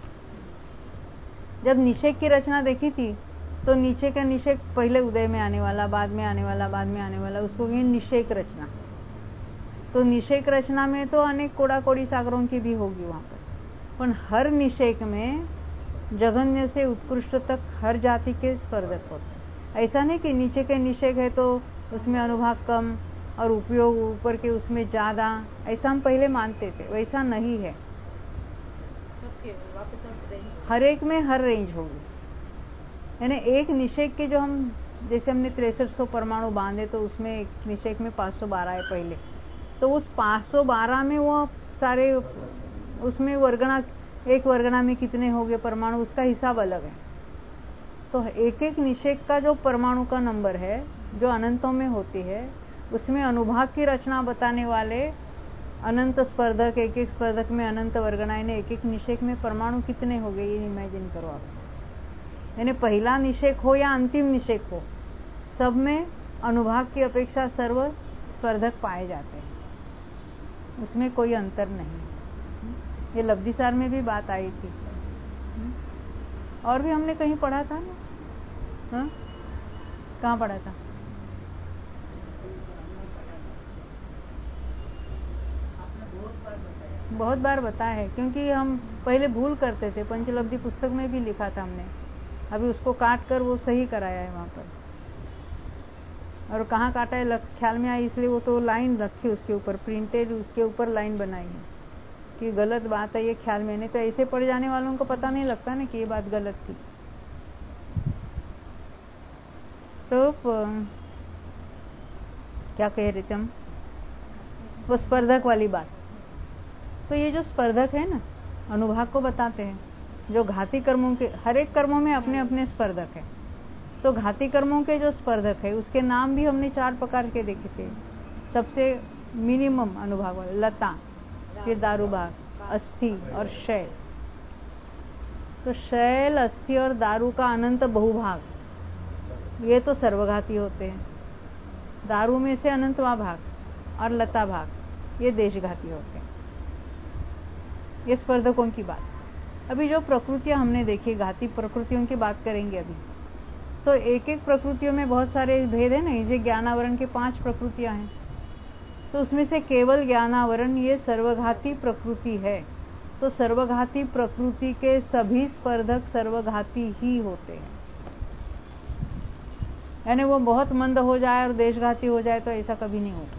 A: जब निषेक की रचना देखी थी तो नीचे का निषेक पहले उदय में आने वाला, बाद में आने वाला, बाद में आने वाला, उसको कहेंगे निषेक रचना। तो निषेक रचना में तो अनेक कोड़ा कोड़ी सागरों की भी होगी वहां पर, पर हर निषेक में जघन्य से उत्कृष्ट तक हर जाति के स्पर्धक होते। ऐसा नहीं कि नीचे के निषेक है तो उसमें अनुभाग कम और उपयोग ऊपर के उसमें ज्यादा, ऐसा हम पहले मानते थे, वैसा नहीं है। हर एक में हर रेंज होगी। यानी एक निषेक के जो हम, जैसे हमने 6300 परमाणु बांधे तो उसमें एक निषेक में 512 है पहले, तो उस 512 में वो सारे उसमें वर्गणा, एक वर्गणा में कितने हो गए परमाणु, उसका हिसाब अलग है। तो एक एक निषेक का जो परमाणु का नंबर है जो अनंतों में होती है, उसमें अनुभाग की रचना बताने वाले अनंत स्पर्धक, एक एक स्पर्धक में अनंत वर्गणाएं ने एक एक निषेक में परमाणु कितने हो गए ये इमेजिन करो आप। यानी पहला निषेक हो या अंतिम निषेक हो, सब में अनुभाग की अपेक्षा सर्व स्पर्धक पाए जाते हैं, उसमें कोई अंतर नहीं। ये लब्धिसार में भी बात आई थी, और भी हमने कहीं पढ़ा था ना, हाँ? कहाँ पढ़ा था? बहुत बार बताया है, क्योंकि हम पहले भूल करते थे। पंचलब्धि पुस्तक में भी लिखा था हमने, अभी उसको काट कर वो सही कराया है वहां पर। और कहाँ काटा है ख्याल में आई, इसलिए वो तो लाइन रखी उसके ऊपर, प्रिंटेड उसके ऊपर लाइन बनाई है कि गलत बात है ये ख्याल में। नहीं तो ऐसे पढ़ जाने वालों को पता नहीं लगता ना कि ये बात गलत थी। तो क्या कह रहे थे हम, वो स्पर्धक वाली बात। तो ये जो स्पर्धक है ना, अनुभाग को बताते हैं। जो घाती कर्मों के, हर एक कर्मों में अपने अपने स्पर्धक है। तो घाती कर्मों के जो स्पर्धक है उसके नाम भी हमने 4 प्रकार के देखे थे। सबसे मिनिमम अनुभाग वाले लता, फिर दारूभाग, अस्थि और शैल। तो शैल, अस्थि और दारू का अनंत बहुभाग, ये तो सर्वघाती होते हैं। दारू में से अनंतवा भाग और लता भाग ये देशघाती होते हैं। ये स्पर्धकों की बात। अभी जो प्रकृतियां हमने देखी, घाती प्रकृतियों की बात करेंगे अभी। तो एक एक प्रकृतियों में बहुत सारे भेद है ना। ये ज्ञानावरण के 5 प्रकृतियां हैं, तो उसमें से केवल ज्ञानावरण ये सर्वघाती प्रकृति है। तो सर्वघाती प्रकृति के सभी स्पर्धक सर्वघाती ही होते हैं। यानी वो बहुत मंद हो जाए और देशघाती हो जाए तो ऐसा कभी नहीं होता।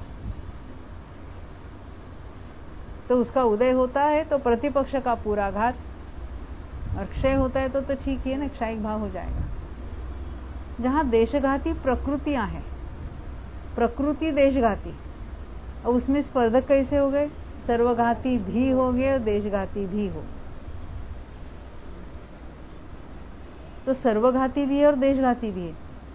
A: तो उसका उदय होता है तो प्रतिपक्ष का पूरा घात, और क्षय होता है तो ठीक ही है ना, क्षयिक भाव हो जाएगा। जहां देशघाती प्रकृतियां हैं, प्रकृति देशघाती, और उसमें स्पर्धक कैसे हो गए, सर्वघाती भी हो गए और देशघाती भी हो। तो सर्वघाती भी है और देशघाती भी है।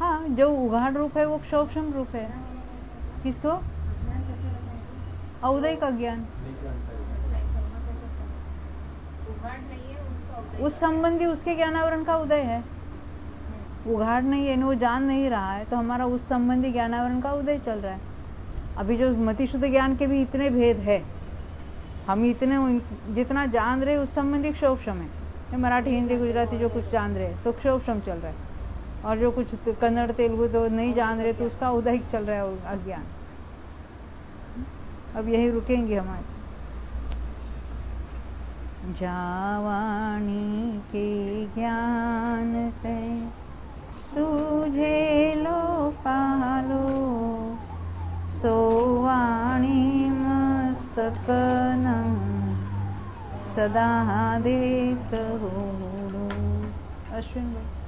A: हाँ, जो उघाड़ रूप है वो क्षोक्षम रूप है। किसको? औदयिक अज्ञान। उस संबंधी उसके ज्ञानावरण का उदय है। उघाड़ नहीं है, वो जान नहीं रहा है, तो हमारा उस संबंधी ज्ञानावरण का उदय चल रहा है। अभी जो मति शुद्ध ज्ञान के भी इतने भेद है, हम इतने जितना जान रहे उस संबंधी क्षोक्षम है। मराठी, हिंदी, गुजराती जो कुछ जान रहे तो क्षोक्षम चल रहा है, और जो कुछ कन्नड़, तेलुगु तो नहीं जान रहे तो उसका उदयिक चल रहा है अज्ञान। अब यही रुकेंगे हमारे। जावाणी के ज्ञान से सूझे लो पालो, सोवाणी मस्तक सदा देत हो। अश्विन भाई।